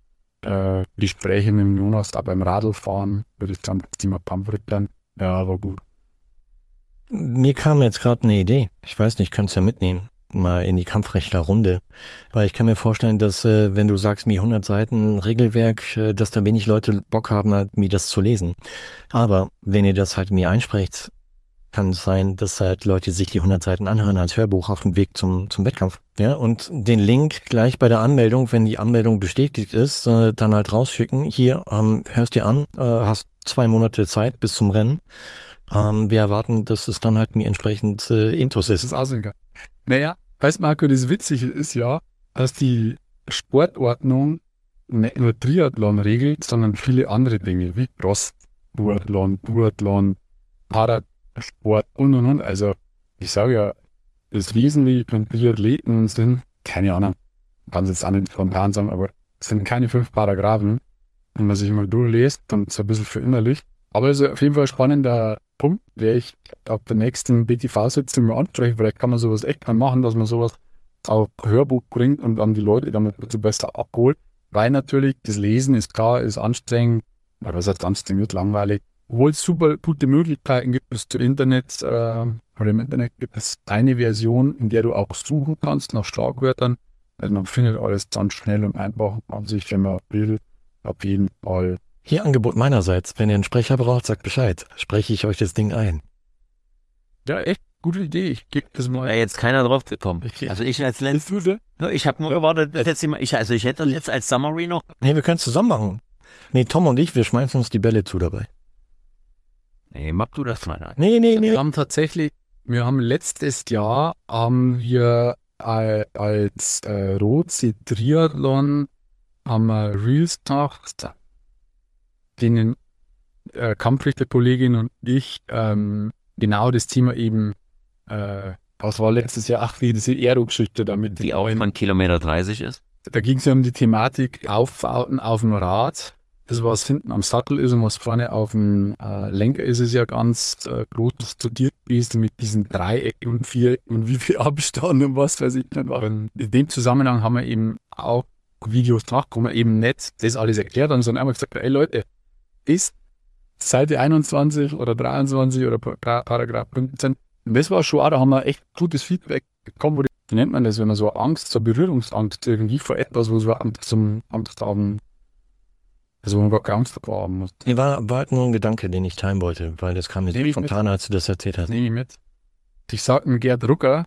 äh, Gespräche mit dem Jonas da beim Radlfahren über das ganze Thema Kampfrittern. Ja, war gut. Mir kam jetzt gerade eine Idee. Ich weiß nicht, könntest ja mitnehmen. Mal in die Kampfrechtler-Runde. Weil ich kann mir vorstellen, dass, äh, wenn du sagst, mir hundert Seiten Regelwerk, äh, dass da wenig Leute Bock haben, halt, mir das zu lesen. Aber wenn ihr das halt mir einsprecht, kann es sein, dass halt Leute sich die hundert Seiten anhören als Hörbuch auf dem Weg zum, zum Wettkampf. Ja, und den Link gleich bei der Anmeldung, wenn die Anmeldung bestätigt ist, äh, dann halt rausschicken. Hier, ähm, hörst dir an, äh, hast zwei Monate Zeit bis zum Rennen. Ähm, wir erwarten, dass es dann halt mir entsprechend äh, Intus ist. Das ist auch so geil. Naja, weißt Marco, das Witzige ist ja, dass die Sportordnung nicht nur Triathlon regelt, sondern viele andere Dinge, wie Cross, Duathlon, Duathlon, Parasport und und und. Also ich sage ja, das Wesentliche von Triathleten sind, keine Ahnung, kann es jetzt auch nicht spontan sagen, aber es sind keine fünf Paragraphen, wenn man sich mal durchliest und so ein bisschen verinnerlicht. Aber es ist auf jeden Fall ein spannender Punkt, der ich auf der nächsten B T V-Sitzung mal anspreche. Vielleicht kann man sowas echt mal machen, dass man sowas auf Hörbuch bringt und dann die Leute damit so besser abholt. Weil natürlich das Lesen ist klar, ist anstrengend, oder was heißt anstrengend, wird langweilig. Obwohl es super gute Möglichkeiten gibt, es zu Internet, äh, oder im Internet gibt es eine Version, in der du auch suchen kannst nach Schlagwörtern. Also man findet alles ganz schnell und einfach an sich, wenn man will, auf jeden Fall. Hier Angebot meinerseits. Wenn ihr einen Sprecher braucht, sagt Bescheid. Spreche ich euch das Ding ein. Ja, echt gute Idee. Ich gebe das mal. Da wäre jetzt keiner drauf gekommen. Also ich als letztes, ich habe nur erwartet, das letzte Mal, ich, also ich hätte jetzt als Summary noch. Nee, wir können es zusammen machen. Nee, Tom und ich, wir schmeißen uns die Bälle zu dabei. Nee, mach du das mal. Nee, nee, nee. Wir haben tatsächlich, wir haben letztes Jahr, haben wir äh, als äh, Rotsee Triathlon haben wir Reels gemacht, denen äh, Kampfrichterkollegin und ich ähm, genau das Thema eben, äh, was war letztes Jahr, ach, wie diese Aero-Geschichte damit. Die auch von Kilometer dreißig ist. Da ging es ja um die Thematik Auffahrten auf dem Rad. Das, was hinten am Sattel ist und was vorne auf dem äh, Lenker ist, ist ja ganz äh, groß studiert gewesen mit diesen Dreiecken und Vierecken und wie viel Abstand und was weiß ich nicht. Und in dem Zusammenhang haben wir eben auch Videos gemacht, wo man eben nicht das alles erklärt haben, sondern einmal gesagt, ey Leute, ist Seite einundzwanzig oder dreiundzwanzig oder Paragraph fünfzehn. Und das war schon auch, da haben wir echt gutes Feedback bekommen. Wie nennt man das, wenn man so Angst, so Berührungsangst irgendwie vor etwas, wo so Angst zum Angst haben, also wo man gar keine Angst davor haben muss. Nee, war, war halt nur ein Gedanke, den ich teilen wollte, weil das kam mir Nehme ich spontan, als du das erzählt hast. Nehme ich mit. Ich sag dem Gerd Rucker,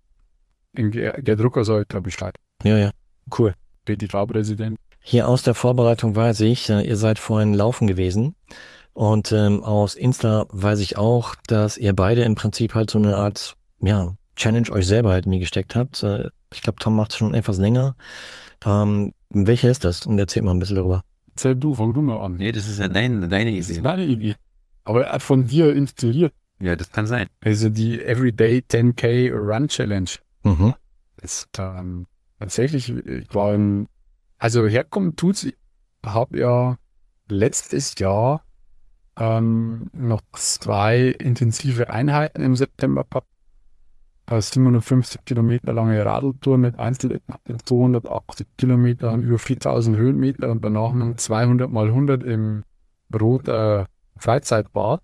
dem Ger- Gerd Rucker sollte er Bescheid. Ja, ja. Cool. B T V-Präsident. Hier aus der Vorbereitung weiß ich, äh, ihr seid vorhin laufen gewesen. Und ähm, aus Insta weiß ich auch, dass ihr beide im Prinzip halt so eine Art, ja, Challenge euch selber halt in die gesteckt habt. Äh, ich glaube, Tom macht es schon etwas länger. Ähm, welche ist das? Und erzählt mal ein bisschen darüber. Erzähl du, fang du mal an. Nee, das ist ja dein, deine Das ist Idee. meine Idee. Aber auch von dir inspiriert. Ja, das kann sein. Also die Everyday zehn K Run Challenge. Mhm. Ist ähm, tatsächlich, ich war im, also herkommen tut's, ich habe ja letztes Jahr ähm, noch zwei intensive Einheiten im September gehabt. Eine siebenhundertfünfzig Kilometer lange Radeltour mit Einzeletappen, zweihundertachtzig Kilometer, über viertausend Höhenmeter und danach noch zweihundert mal hundert im Roter Freizeitbad.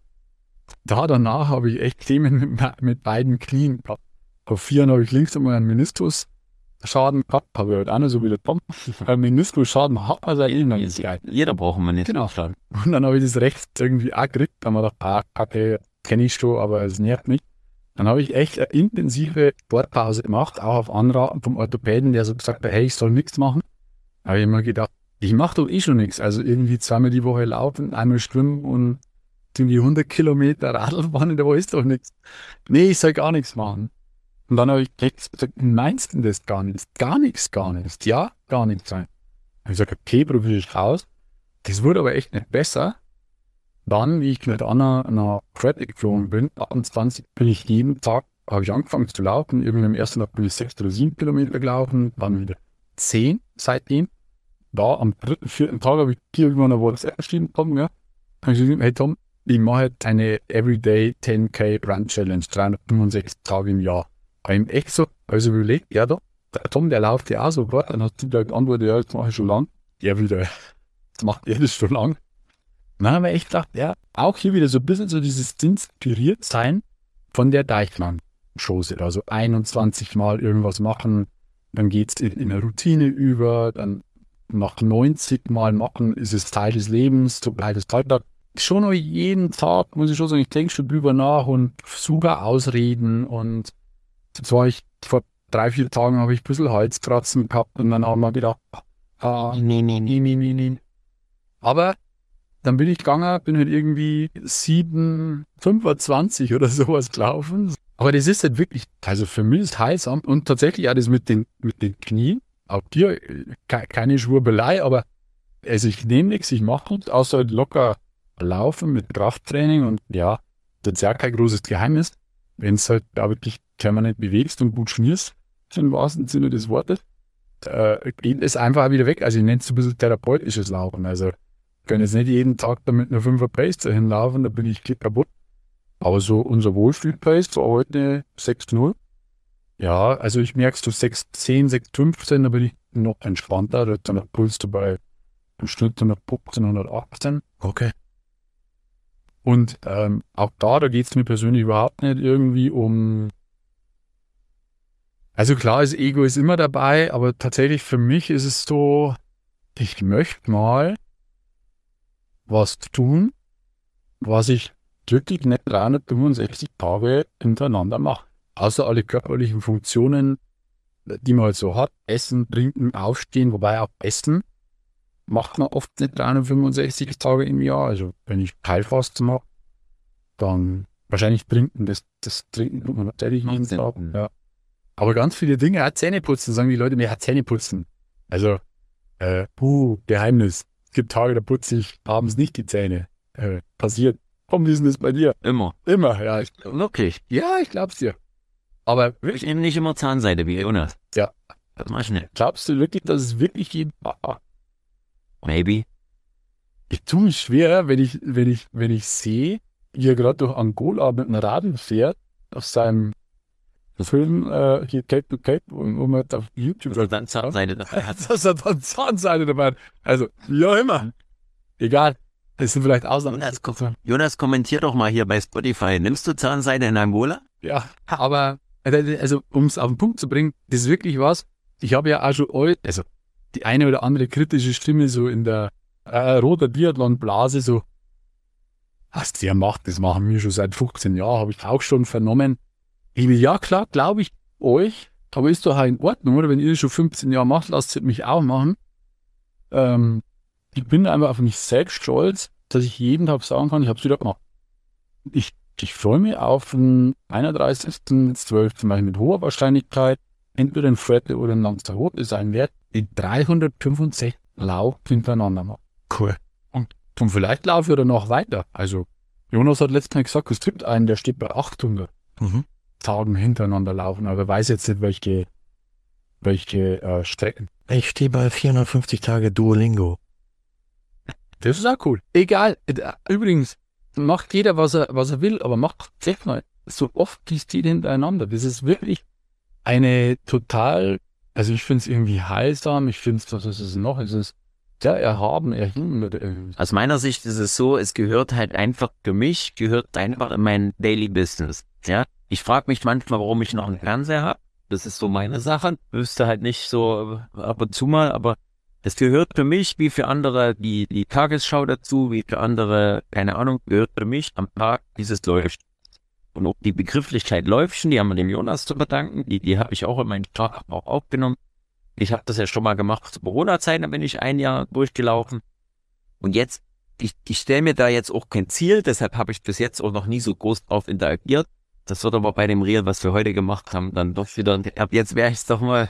Da danach habe ich echt Themen mit, mit beiden Knien gehabt. Auf vier habe ich links einmal einen Meniskusschaden gehabt, habe ich halt auch noch so wie der Tom. Ein Meniskusschaden hat man ja eh noch nicht geil. Jeder braucht einen Meniskus. Genau. Und dann habe ich das rechts irgendwie auch gekriegt. Dann habe ich gedacht, ah, okay, kenne ich schon, aber es nervt mich. Dann habe ich echt eine intensive Sportpause gemacht, auch auf Anraten vom Orthopäden, der so gesagt hat, hey, ich soll nichts machen. Da habe ich immer gedacht, ich mache doch eh schon nichts. Also irgendwie zweimal die Woche laufen, einmal schwimmen und irgendwie hundert Kilometer Radl fahren, da ist doch nichts. Nee, ich soll gar nichts machen. Und dann habe ich gesagt, meinst du das gar nichts? Gar nichts, gar nichts. Ja, gar nichts sein. Dann habe ich gesagt, okay, probiere ich aus. Das wurde aber echt nicht besser. Dann, wie ich mit Anna nach Credit geflogen bin, achtundzwanzig, bin ich jeden Tag, habe ich angefangen zu laufen. Irgendwie am ersten Tag bin ich sechs oder sieben Kilometer gelaufen, dann wieder zehn seitdem. Da am dritten, vierten Tag habe ich hier irgendwann eine WhatsApp geschrieben, Tom, ja. Dann habe ich gesagt, hey Tom, ich mache jetzt eine Everyday zehn K Run Challenge, dreihundertfünfundsechzig Tage im Jahr. Habe ich ihm echt so, also überlegt, ja doch, der Tom, der läuft ja auch so gerade. Dann hast du da geantwortet, ja, das mache ich schon lang. Ja, wieder, das macht er das schon lang. Und dann haben wir echt gedacht, ja, auch hier wieder so ein bisschen so dieses inspiriert sein von der Deichmann-Chose. Also einundzwanzig Mal irgendwas machen, dann geht es in, in eine Routine über, dann nach neunzig Mal machen ist es Teil des Lebens, so bleibt es Alltag. Schon jeden Tag, muss ich schon sagen, ich denke schon drüber nach und versuche Ausreden. Und jetzt war ich vor drei, vier Tagen, habe ich ein bisschen Halskratzen gehabt und dann haben wir gedacht, ah, nee, nee, nee, nee, nee, nee. Aber dann bin ich gegangen, bin halt irgendwie sieben fünfundzwanzig oder sowas gelaufen. Aber das ist halt wirklich, also für mich ist heilsam und tatsächlich auch das mit den, mit den Knien. Auch dir, ke- keine Schwurbelei, aber also ich nehme nichts, ich mache nichts, außer halt locker laufen mit Krafttraining und ja, das ist ja kein großes Geheimnis. Wenn es halt da wirklich permanent bewegst und gut schnierst, im wahrsten Sinne des Wortes, äh, geht es einfach wieder weg. Also ich nenne es so ein bisschen therapeutisches Laufen. Also kann jetzt nicht jeden Tag damit eine fünfer Pace dahin laufen, da bin ich kaputt. Aber so unser Wohlfühl-Pace war heute eine sechs null. Ja, also ich merke so sechs zehn, sechs fünfzehn, da bin ich noch entspannter. Da ist dann der Puls dabei im Schnitt hundertfünfzehn, hundertachtzehn. Okay. Und ähm, auch da, da geht es mir persönlich überhaupt nicht irgendwie um. Also klar, das Ego ist immer dabei, aber tatsächlich für mich ist es so, ich möchte mal was tun, was ich wirklich nicht dreihundertfünfundsechzig Tage hintereinander mache. Außer alle körperlichen Funktionen, die man halt so hat. Essen, trinken, aufstehen, wobei auch Essen macht man oft nicht dreihundertfünfundsechzig Tage im Jahr. Also wenn ich Heilfasten mache, dann wahrscheinlich trinken. Das, das Trinken tut man natürlich jeden Tag. Ja. Aber ganz viele Dinge, auch Zähneputzen, sagen die Leute mir, ja, Zähneputzen. Also, äh, puh, Geheimnis. Es gibt Tage, da putze ich abends nicht die Zähne. Äh, passiert. Komm, wie ist denn das bei dir? Immer. Immer, ja. Ich, Wirklich. ja, ich glaub's dir. Aber Ich nehme nicht immer Zahnseide wie Jonas. Ja. Das mach ich nicht. glaubst du wirklich, dass es wirklich jeden... Ah, Maybe. ich tue mich schwer, wenn ich, wenn ich, wenn ich sehe, wie er gerade durch Angola mit einem Radl fährt, auf seinem Film, äh, hier Cape to Cape, wo wo man auf YouTube Oder dann Zahnseide dabei hat. dass er dann Zahnseide dabei hat. Also, ja immer. Egal. Das sind vielleicht Ausnahmen. Jonas, kom Jonas, kommentier doch mal hier bei Spotify. Nimmst du Zahnseide in Angola? Ja, aber, also, um es auf den Punkt zu bringen, das ist wirklich was. Ich habe ja auch schon, all, also, die eine oder andere kritische Stimme so in der äh, roter Biathlon-Blase so, was der macht, das machen wir schon seit fünfzehn Jahren, habe ich auch schon vernommen. Ich will, ja klar, glaube ich euch, aber ist doch auch in Ordnung, oder? Wenn ihr das schon fünfzehn Jahre macht, lasst es mich auch machen. Ähm, ich bin einfach auf mich selbst stolz, dass ich jeden Tag sagen kann, ich habe es wieder gemacht. Ich, ich freue mich auf den einunddreißigsten zwölften zum Beispiel mit hoher Wahrscheinlichkeit, entweder in Fredde oder in Lanzarote ist ein Wert, die dreihundertfünfundsechzig Lauf hintereinander macht. Cool. Und, und vielleicht laufe ich dann noch weiter. Also, Jonas hat letztens Mal gesagt, es gibt einen, der steht bei achthundert Mhm. Tagen hintereinander laufen, aber weiß jetzt nicht, welche, welche äh, Strecken. Ich stehe bei vierhundertfünfzig Tage Duolingo. Das ist auch cool. Egal. Äh, Übrigens, macht jeder, was er, was er will, aber macht echt mal so oft die Stile hintereinander. Das ist wirklich eine total, also ich finde es irgendwie heilsam, ich finde es, was ist es noch? Es ist sehr erhaben, erheben. Aus meiner Sicht ist es so, es gehört halt einfach für mich, gehört einfach in mein Daily Business. Ja, ich frage mich manchmal, warum ich noch einen Fernseher habe. Das ist so meine Sache. Wüsste halt nicht so ab und zu mal, aber es gehört für mich, wie für andere, die, die Tagesschau dazu, wie für andere, keine Ahnung, gehört für mich am Tag dieses Leuchten. Und auch die Begrifflichkeit Läufchen, die haben wir dem Jonas zu verdanken, die, die habe ich auch in meinen Tag auch aufgenommen. Ich habe das ja schon mal gemacht zu Corona-Zeiten, da bin ich ein Jahr durchgelaufen. Und jetzt, ich, ich stelle mir da jetzt auch kein Ziel, deshalb habe ich bis jetzt auch noch nie so groß drauf interagiert. Das wird aber bei dem Reel, was wir heute gemacht haben, dann doch wieder, ab jetzt wäre ich es doch mal,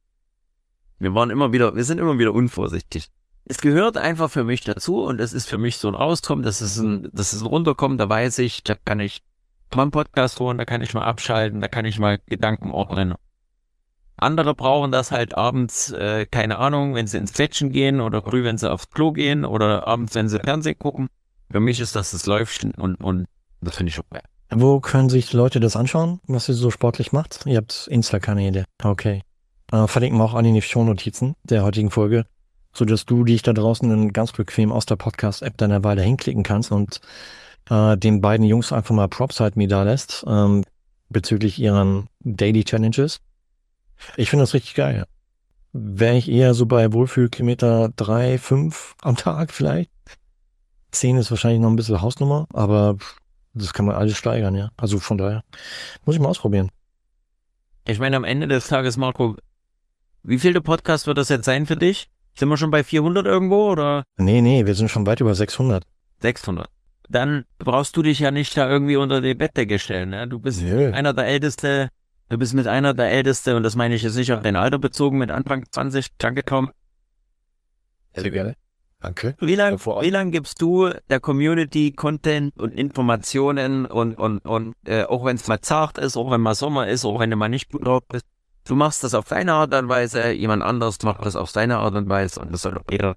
wir waren immer wieder, wir sind immer wieder unvorsichtig. Es gehört einfach für mich dazu und es ist für mich so ein Rauskommen, das ist ein, das ist ein Runterkommen, da weiß ich, da kann ich mal einen Podcast holen, da kann ich mal abschalten, da kann ich mal Gedanken ordnen. Andere brauchen das halt abends, äh, keine Ahnung, wenn sie ins Bettchen gehen oder früh, wenn sie aufs Klo gehen oder abends, wenn sie Fernsehen gucken. Für mich ist das das Läufchen und, und das finde ich okay. Wo können sich die Leute das anschauen, was ihr so sportlich macht? Ihr habt Insta-Kanäle. Okay. Äh, verlinken wir auch an die Shownotizen der heutigen Folge, sodass du dich da draußen dann ganz bequem aus der Podcast-App deiner Weile hinklicken kannst und äh, den beiden Jungs einfach mal Props halt mir da lässt, ähm, bezüglich ihren Daily Challenges. Ich finde das richtig geil. Wäre ich eher so bei Wohlfühlkilometer drei, fünf am Tag vielleicht. Zehn ist wahrscheinlich noch ein bisschen Hausnummer, aber das kann man alles steigern, ja. Also von daher muss ich mal ausprobieren. Ich meine, am Ende des Tages, Marco, wie viel der Podcast wird das jetzt sein für dich? Sind wir schon bei vierhundert irgendwo oder? Nee, nee, wir sind schon weit über sechshundert. sechshundert. Dann brauchst du dich ja nicht da irgendwie unter die Bettdecke stellen, ne? Du bist Nö. einer der Älteste, du bist mit einer der Älteste und das meine ich jetzt nicht auf dein Alter bezogen, mit Anfang zwanzig, danke Tom. Sehr gerne. Danke. Wie lange Davor- wie lang gibst du der Community Content und Informationen und, und, und äh, auch wenn es mal zart ist, auch wenn mal Sommer ist, auch wenn du mal nicht gut drauf bist, du machst das auf deine Art und Weise, jemand anderes macht das auf seine Art und Weise und das soll doch jeder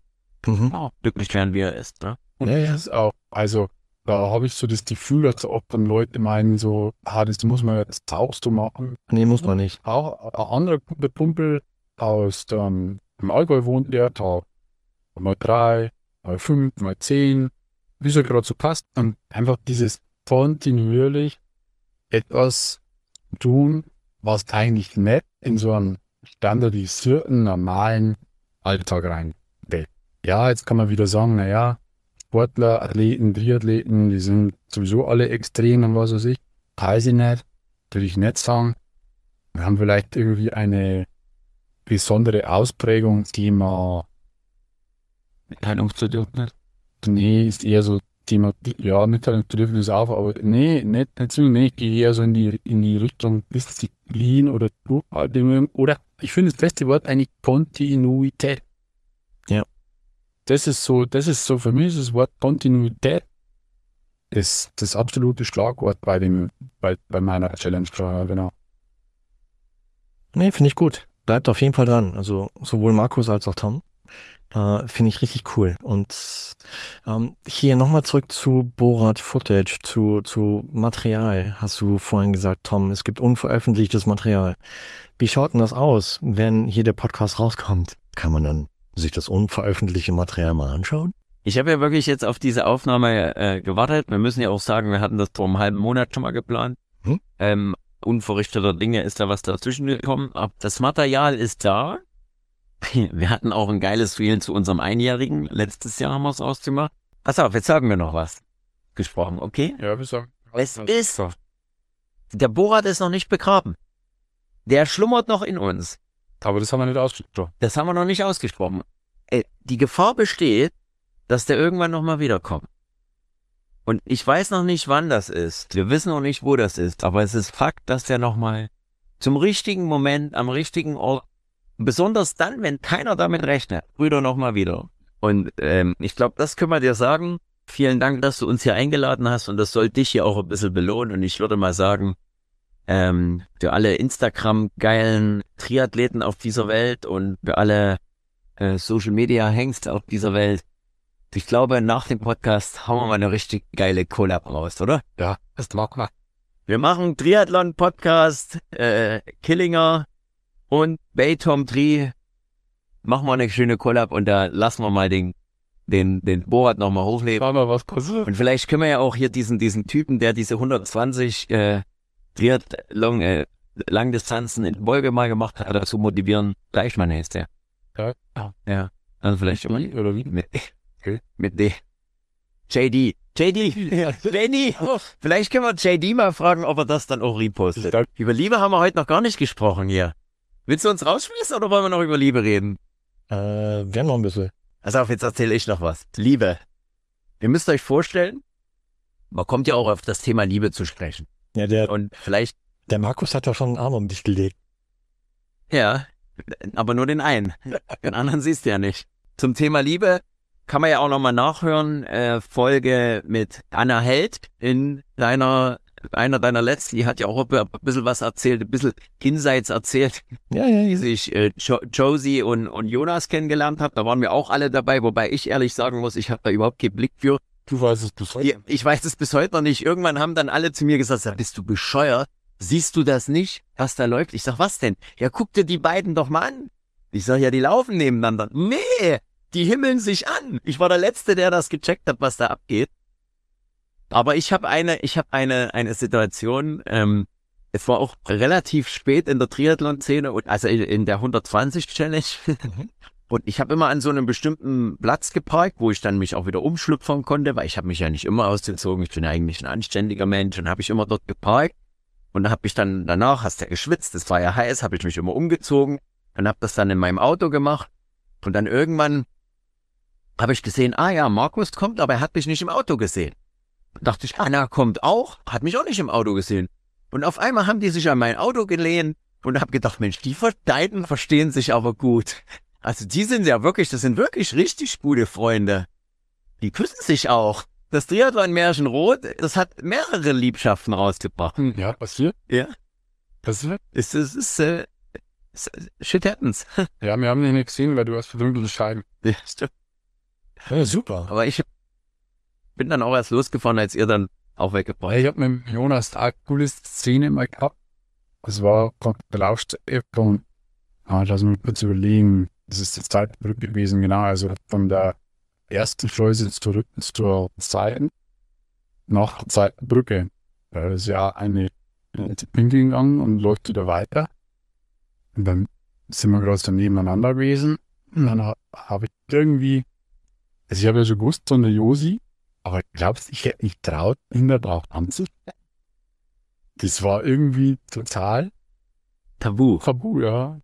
Mhm. auch glücklich werden, wie er ist. Ne? Und das ist auch, also da habe ich so das Gefühl, dass oft dann Leute meinen so, ah, das muss man jetzt auch so machen. Nee, muss man nicht. Auch ein anderer Kumpel, Kumpel aus dem, im Allgäu wohnt der, da mal drei, mal fünf, mal zehn, wie es halt gerade so passt. Und einfach dieses kontinuierlich etwas tun, was eigentlich nicht in so einen standardisierten, normalen Alltag reinfällt. Ja, jetzt kann man wieder sagen, naja, Sportler, Athleten, Triathleten, die sind sowieso alle extrem und was weiß ich. Weiß ich nicht, würde ich nicht sagen. Wir haben vielleicht irgendwie eine besondere Ausprägung, Thema, Mitteilungsbedürfnis. nee, ist eher so Thema, ja, Mitteilungsbedürfnis auch, aber nee, nicht, nicht so, nee, ich gehe eher so in die, in die Richtung Disziplin oder Durchhaltung oder ich finde das beste Wort eigentlich Kontinuität. Ja. Das ist so, das ist so, für mich ist das Wort Kontinuität das, das absolute Schlagwort bei dem, bei, bei meiner Challenge, genau. Nee, finde ich gut. Bleibt auf jeden Fall dran. Also sowohl Markus als auch Tom. Äh, finde ich richtig cool. Und ähm, hier nochmal zurück zu Borat Footage, zu, zu Material. Hast du vorhin gesagt, Tom, es gibt unveröffentlichtes Material. Wie schaut denn das aus, wenn hier der Podcast rauskommt? Kann man dann sich das unveröffentlichte Material mal anschauen? Ich habe ja wirklich jetzt auf diese Aufnahme äh, gewartet. Wir müssen ja auch sagen, wir hatten das vor einem halben Monat schon mal geplant. Hm? Ähm, unverrichteter Dinge ist da was dazwischen gekommen. Aber das Material ist da. Wir hatten auch ein geiles Reel zu unserem Einjährigen. Letztes Jahr haben wir es ausgemacht. Pass auf, jetzt sagen wir noch was. Gesprochen, okay? Ja, wir sagen. Es ist, der Borat ist noch nicht begraben. Der schlummert noch in uns. Aber das haben wir nicht ausgesprochen. Das haben wir noch nicht ausgesprochen. Ey, die Gefahr besteht, dass der irgendwann nochmal wiederkommt. Und ich weiß noch nicht, wann das ist. Wir wissen noch nicht, wo das ist. Aber es ist Fakt, dass der nochmal zum richtigen Moment, am richtigen Ort, besonders dann, wenn keiner damit rechnet, Brüder nochmal wieder. Und ähm, ich glaube, das können wir dir sagen. Vielen Dank, dass du uns hier eingeladen hast. Und das soll dich hier auch ein bisschen belohnen. Und ich würde mal sagen, ähm, für alle Instagram-geilen Triathleten auf dieser Welt und für alle äh, Social-Media-Hengste auf dieser Welt, ich glaube, nach dem Podcast hauen wir mal eine richtig geile Collab raus, oder? Ja, das mag man. Wir machen Triathlon-Podcast, äh, Killinger und Baytom Tri. Machen wir eine schöne Collab und da lassen wir mal den, den, den Borat nochmal hochleben. Schauen wir, was passiert. Und vielleicht können wir ja auch hier diesen, diesen Typen, der diese hundertzwanzig äh, Triathlon, äh, Langdistanzen in Folge mal gemacht hat, dazu motivieren. Gleichmann heißt der. Ja. Ja. Also vielleicht immer Oder wie? mit, okay. mit D. J D. J D. Ja. Lenny. Vielleicht können wir J D mal fragen, ob er das dann auch repostet. Ja. Über Liebe haben wir heute noch gar nicht gesprochen hier. Willst du uns rausschmeißen oder wollen wir noch über Liebe reden? Äh, wir noch ein bisschen. Also auf, jetzt erzähle ich noch was. Liebe. Ihr müsst euch vorstellen, man kommt ja auch auf das Thema Liebe zu sprechen. Ja, der, Und vielleicht, der Markus hat ja schon einen Arm um dich gelegt. ja, aber nur den einen. Den anderen siehst du ja nicht. Zum Thema Liebe kann man ja auch nochmal nachhören. Äh, Folge mit Anna Held in deiner, einer deiner letzten, die hat ja auch ein bisschen was erzählt, ein bisschen Insights erzählt, Ja, ja, wie ja. sich äh, jo- Josie und, und Jonas kennengelernt haben. Da waren wir auch alle dabei, wobei ich ehrlich sagen muss, ich habe da überhaupt keinen Blick für. Du weißt es bis heute. Die, ich weiß es bis heute noch nicht. Irgendwann haben dann alle zu mir gesagt, sag, bist du bescheuert? Siehst du das nicht, was da läuft? Ich sag, was denn? Ja, guck dir die beiden doch mal an. Ich sag, ja, die laufen nebeneinander. Nee, die himmeln sich an. Ich war der Letzte, der das gecheckt hat, was da abgeht. Aber ich habe eine, ich habe eine, eine Situation, ähm, es war auch relativ spät in der Triathlon-Szene, und also in der hundertzwanzig-Challenge. Und ich habe immer an so einem bestimmten Platz geparkt, wo ich dann mich auch wieder umschlüpfern konnte, weil ich habe mich ja nicht immer ausgezogen. Ich bin ja eigentlich ein anständiger Mensch und habe ich immer dort geparkt. Und da habe ich dann danach, hast du ja geschwitzt, es war ja heiß, habe ich mich immer umgezogen und habe das dann in meinem Auto gemacht. Und dann irgendwann habe ich gesehen, ah ja, Markus kommt, aber er hat mich nicht im Auto gesehen. Und dachte ich, Anna kommt auch, hat mich auch nicht im Auto gesehen. Und auf einmal haben die sich an mein Auto gelehnt und habe gedacht, Mensch, die beiden verstehen sich aber gut. Also die sind ja wirklich, das sind wirklich richtig gute Freunde. Die küssen sich auch. Das Triathlon-Märchen Rot, das hat mehrere Liebschaften rausgebracht. Ja, passiert. Ja. Passiert. Es ist, es ist, äh, es- shit happens. Ja, wir haben dich nicht gesehen, weil du hast verdunkelte Scheiben. Ja, stimmt. Ja, super. Aber ich bin dann auch erst losgefahren, als ihr dann auch weggebracht. Ich habe mit Jonas da eine coole Szene mal gehabt. Das war gerade der Laufstrecke und ah, lass mich kurz überlegen. Das ist die Zeitbrücke gewesen, genau. Also von der ersten Schleuse zurück zur zweiten nach der zweiten Brücke. Da ist ja eine Pinkel gegangen und läuft wieder weiter. Und dann sind wir gerade so nebeneinander gewesen. Und dann ha- habe ich irgendwie, also ich habe ja schon gewusst, so eine Josi, aber glaubst du, ich hätte mich traut, ihn da drauf anzustellen? Das war irgendwie total Tabu. tabu, ja.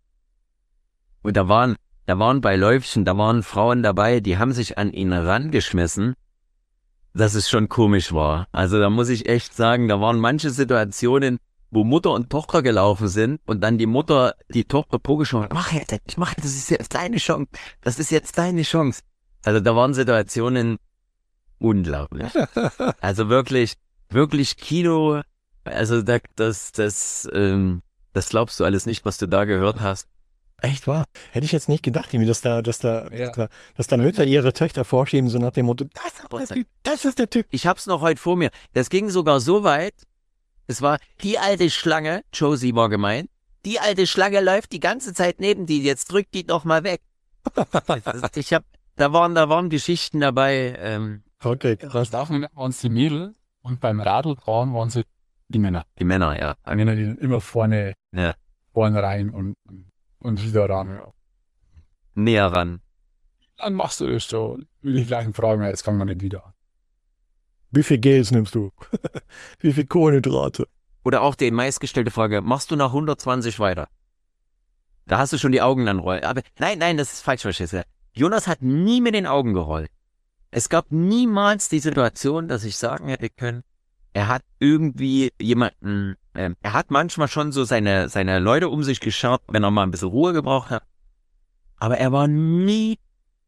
Und da waren, da waren bei Läufchen, da waren Frauen dabei, die haben sich an ihn rangeschmissen, dass es schon komisch war. Also da muss ich echt sagen, da waren manche Situationen, wo Mutter und Tochter gelaufen sind und dann die Mutter die Tochter vorgeschoben hat, mach jetzt, ich mach, das ist jetzt deine Chance, das ist jetzt deine Chance. Also da waren Situationen unglaublich. Also wirklich, wirklich Kino, also da, das, das, ähm, das glaubst du alles nicht, was du da gehört hast. Echt wahr? Hätte ich jetzt nicht gedacht, irgendwie, dass da, dass da, Ja. dass da, dass da Mütter ihre Töchter vorschieben, so nach dem Motto, das ist der Typ, das ist der Typ. Ich hab's noch heute vor mir. Das ging sogar so weit, es war die alte Schlange, Josie war gemeint, die alte Schlange läuft die ganze Zeit neben die, jetzt drückt die doch mal weg. Also ich hab, da waren, da waren Geschichten dabei, ähm, Okay, Das krass. davon waren es die Mädels und beim Radlfahren waren sie die Männer. die Männer, ja. Die Männer, die immer vorne, Ja. vorne rein und, und wieder ran. Näher ran. Dann machst du das so. Will ich gleich fragen, jetzt kann man nicht wieder. Wie viel Gels nimmst du? Wie viel Kohlenhydrate? Oder auch die meistgestellte Frage, machst du nach hundertzwanzig weiter? Da hast du schon die Augen dann rollen. Aber nein, nein, das ist falsch verstanden. Jonas hat nie mit den Augen gerollt. Es gab niemals die Situation, dass ich sagen hätte können, er hat irgendwie jemanden, ähm, er hat manchmal schon so seine, seine Leute um sich geschart, wenn er mal ein bisschen Ruhe gebraucht hat. Aber er war nie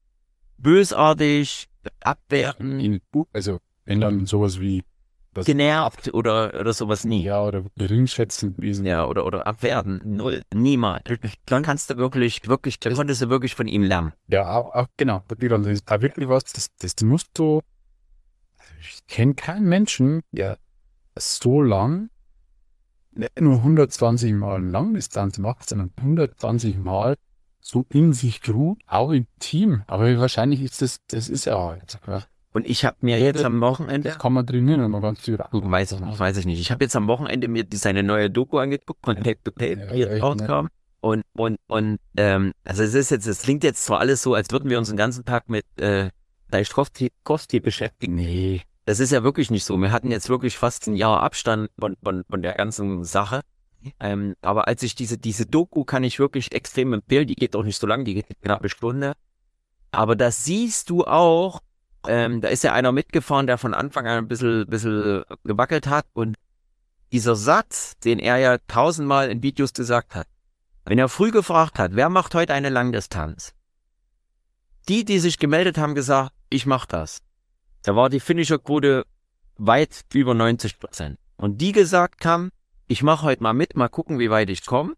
bösartig, abwertend, In, also, wenn dann sowas wie, das, genervt oder, oder sowas nie. ja, oder geringschätzend gewesen. Ja, oder, oder abwerten. Null. Niemals. Dann kannst du wirklich, wirklich, da konntest du wirklich von ihm lernen. Ja, auch, auch genau. Das ist da wirklich was, das, das musst du, also ich kenne keinen Menschen, der so lang, nicht nur hundertzwanzig Mal Langdistanz macht, sondern hundertzwanzig Mal so in sich ruht, auch im Team. Aber wahrscheinlich ist das, das ist ja jetzt, ja. Und ich habe mir jetzt am Wochenende, Das kann man trainieren, wenn man ganz viel Radl weiß ich nicht, weiß ich nicht, ich habe jetzt am Wochenende mir die- seine neue Doku angeguckt, von Tape to Tape, Ja, die jetzt echt, rauskam. Und, und, und, ähm, also es ist jetzt, es klingt jetzt zwar alles so, als würden wir uns den ganzen Tag mit, äh, Deichkowski beschäftigen. Nee. Das ist ja wirklich nicht so. Wir hatten jetzt wirklich fast ein Jahr Abstand von, von, von der ganzen Sache. Ähm, aber als ich diese, diese Doku kann ich wirklich extrem empfehlen, die geht auch nicht so lang, die geht eine knappe Stunde. Aber da siehst du auch, ähm, da ist ja einer mitgefahren, der von Anfang an ein bisschen, bisschen gewackelt hat und dieser Satz, den er ja tausendmal in Videos gesagt hat, wenn er früh gefragt hat, wer macht heute eine Langdistanz? Die, die sich gemeldet haben, gesagt, ich mach das. Da war die Finisher-Quote weit über neunzig Prozent. Und die gesagt haben, ich mache heute mal mit, mal gucken, wie weit ich komme.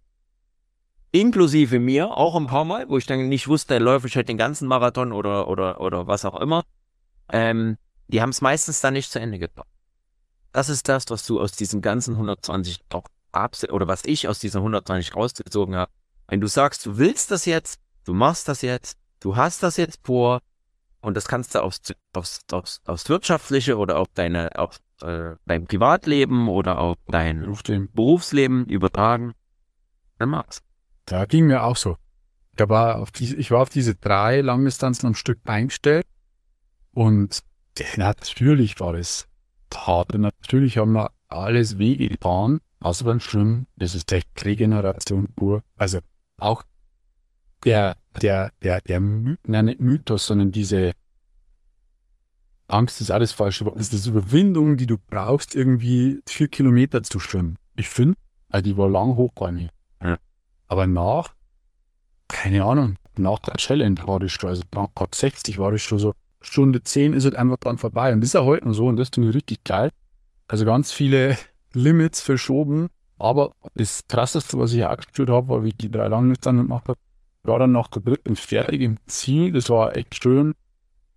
Inklusive mir, auch ein paar Mal, wo ich dann nicht wusste, läufe ich heute den ganzen Marathon oder, oder, oder was auch immer. Ähm, die haben es meistens dann nicht zu Ende gebracht. Das ist das, was du aus diesen ganzen hundertzwanzig auch abs- oder was ich aus diesen hundertzwanzig rausgezogen habe. Wenn du sagst, du willst das jetzt, du machst das jetzt, du hast das jetzt vor und das kannst du aufs, aufs, aufs, aufs Wirtschaftliche oder auf deine, auf äh, dein Privatleben oder auf dein auf dem. Berufsleben übertragen, dann mach's. Da ging mir auch so. Da war auf diese, ich war auf diese drei Langdistanzen am Stück eingestellt und natürlich war das hart. Und natürlich haben wir alles wehgetan, außer beim Schwimmen. Das ist der Regeneration pur. Also auch der, der, der, der Mythos, nein, nicht Mythos, sondern diese Angst ist alles falsch. Das ist die Überwindung, die du brauchst, irgendwie vier Kilometer zu schwimmen. Ich finde, also die war lang hoch bei mir. Ja. Aber nach, keine Ahnung, nach der Challenge war das schon, also nach Grad sechzig war das schon so, Stunde zehn ist halt einfach dann vorbei. Und das ist ja heute noch so und das tut mir richtig geil. Also ganz viele Limits verschoben. Aber das Krasseste, was ich auch gespürt habe, war, wie ich die drei Langdistanzen gemacht habe, war dann nach der dritten fertig im Ziel. Das war echt schön.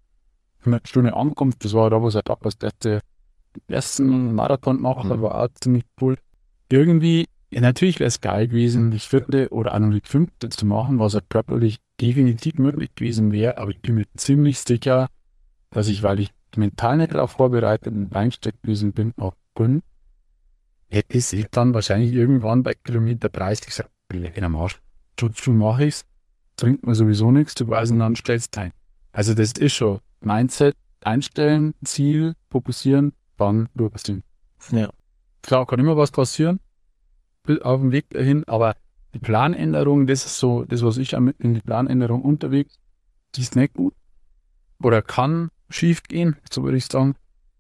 eine Stunde Ankunft, das war da, wo sein Papa das erste, ersten Marathon gemacht hat, Mhm. war auch ziemlich cool. Irgendwie, ja, natürlich wäre es geil gewesen, die vierte oder auch noch die fünfte zu machen, was halt körperlich definitiv möglich gewesen wäre, aber ich bin mir ziemlich sicher, dass ich, weil ich mental nicht darauf vorbereitet und eingestellt gewesen bin, auch bin, hätte ich dann wahrscheinlich irgendwann bei Kilometer dreißig gesagt, in am Arsch, schon mache ich's, bringt mir sowieso nichts, du weißt, und dann stellst du ein. Also das ist schon Mindset, einstellen, Ziel, fokussieren, dann durchziehen. Ja. Klar, kann immer was passieren, bis auf dem Weg dahin, aber die Planänderung, das ist so, das, was ich mit in die Planänderung unterwegs, die ist nicht gut. Oder kann schief gehen, so würde ich sagen.